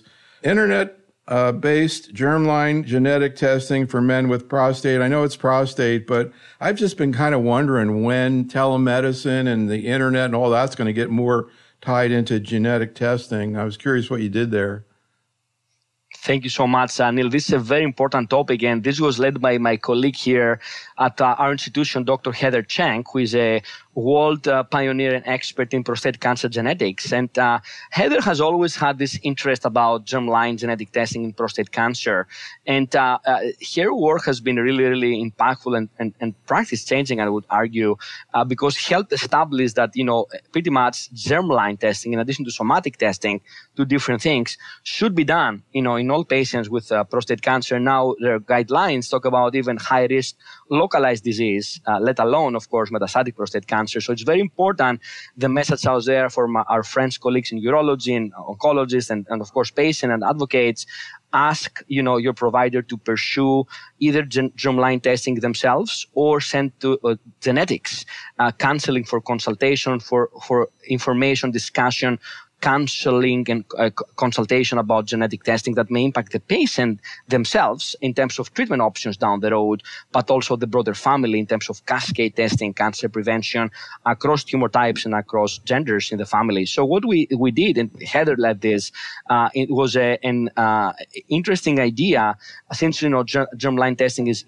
internet-based germline genetic testing for men with prostate. I know it's prostate, but I've just been kind of wondering when telemedicine and the internet and all that's going to get more tied into genetic testing. I was curious what you did there. Thank you so much, Neil. This is a very important topic, and this was led by my colleague here at our institution, Dr. Heather Chang, who is a world pioneer and expert in prostate cancer genetics. And Heather has always had this interest about germline genetic testing in prostate cancer. And her work has been really, really impactful and practice-changing, I would argue, because helped establish that, pretty much germline testing, in addition to somatic testing, two different things, should be done, in all patients with prostate cancer. Now, their guidelines talk about even high-risk localized disease, let alone, of course, metastatic prostate cancer. So it's very important, the message out there from our friends, colleagues in urology and oncologists and of course, patients and advocates. Ask, your provider to pursue either germline testing themselves or send to genetics, counseling for consultation, for information, discussion, counseling and consultation about genetic testing that may impact the patient themselves in terms of treatment options down the road, but also the broader family in terms of cascade testing, cancer prevention across tumor types and across genders in the family. So what we did, and Heather led this, it was an interesting idea. Since germline testing is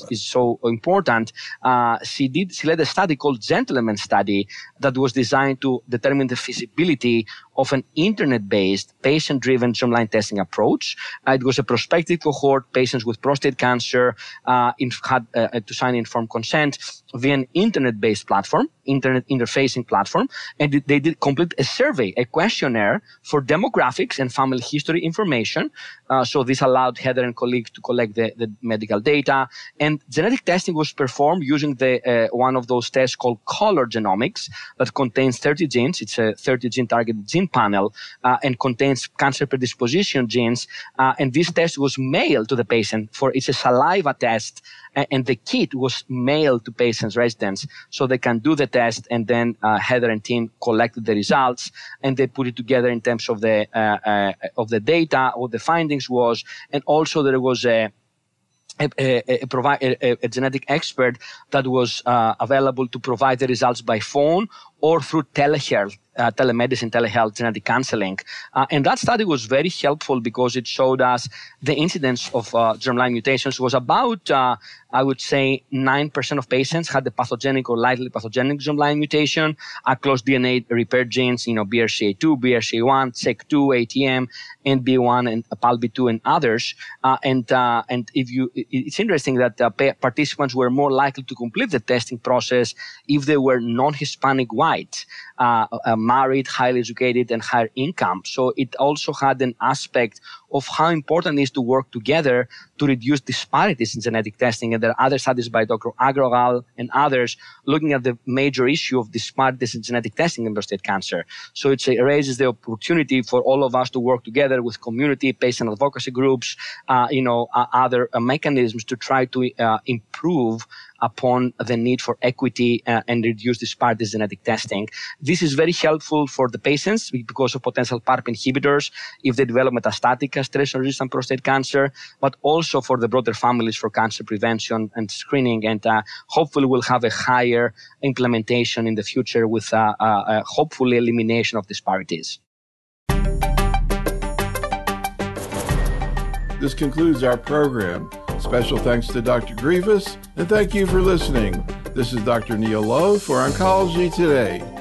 so important, she led a study called Gentleman Study that was designed to determine the feasibility of an internet-based, patient-driven germline testing approach. It was a prospective cohort, patients with prostate cancer had to sign informed consent via an internet-based platform, internet interfacing platform, and they did complete a survey, a questionnaire for demographics and family history information. So this allowed Heather and colleagues to collect the medical data. And genetic testing was performed using one of those tests called color genomics that contains 30 genes. It's a 30-gene targeted gene panel and contains cancer predisposition genes. And this test was mailed to the patient. It's a saliva test, and the kit was mailed to patients' residents so they can do the test. And then Heather and team collected the results and they put it together in terms of the data, what the findings was, and also there was a genetic expert that was available to provide the results by phone or through telehealth, telemedicine, telehealth, genetic counseling. And that study was very helpful because it showed us the incidence of germline mutations was about, I would say, 9% of patients had the pathogenic or likely pathogenic germline mutation across DNA repair genes, BRCA2, BRCA1, SEC2, ATM, NB1, and PALB2, and others. And it's interesting that participants were more likely to complete the testing process if they were non-Hispanic white, married, highly educated, and higher income. So it also had an aspect of how important it is to work together to reduce disparities in genetic testing. And there are other studies by Dr. Agrawal and others looking at the major issue of disparities in genetic testing in prostate cancer. So it raises the opportunity for all of us to work together with community, patient advocacy groups, other mechanisms to try to improve upon the need for equity and reduce disparities in genetic testing. This is very helpful for the patients because of potential PARP inhibitors if they develop metastatic castration-resistant prostate cancer, but also for the broader families for cancer prevention and screening. And hopefully we'll have a higher implementation in the future with hopefully elimination of disparities. This concludes our program. Special thanks to Dr. Grivas, and thank you for listening. This is Dr. Neil Love for Oncology Today.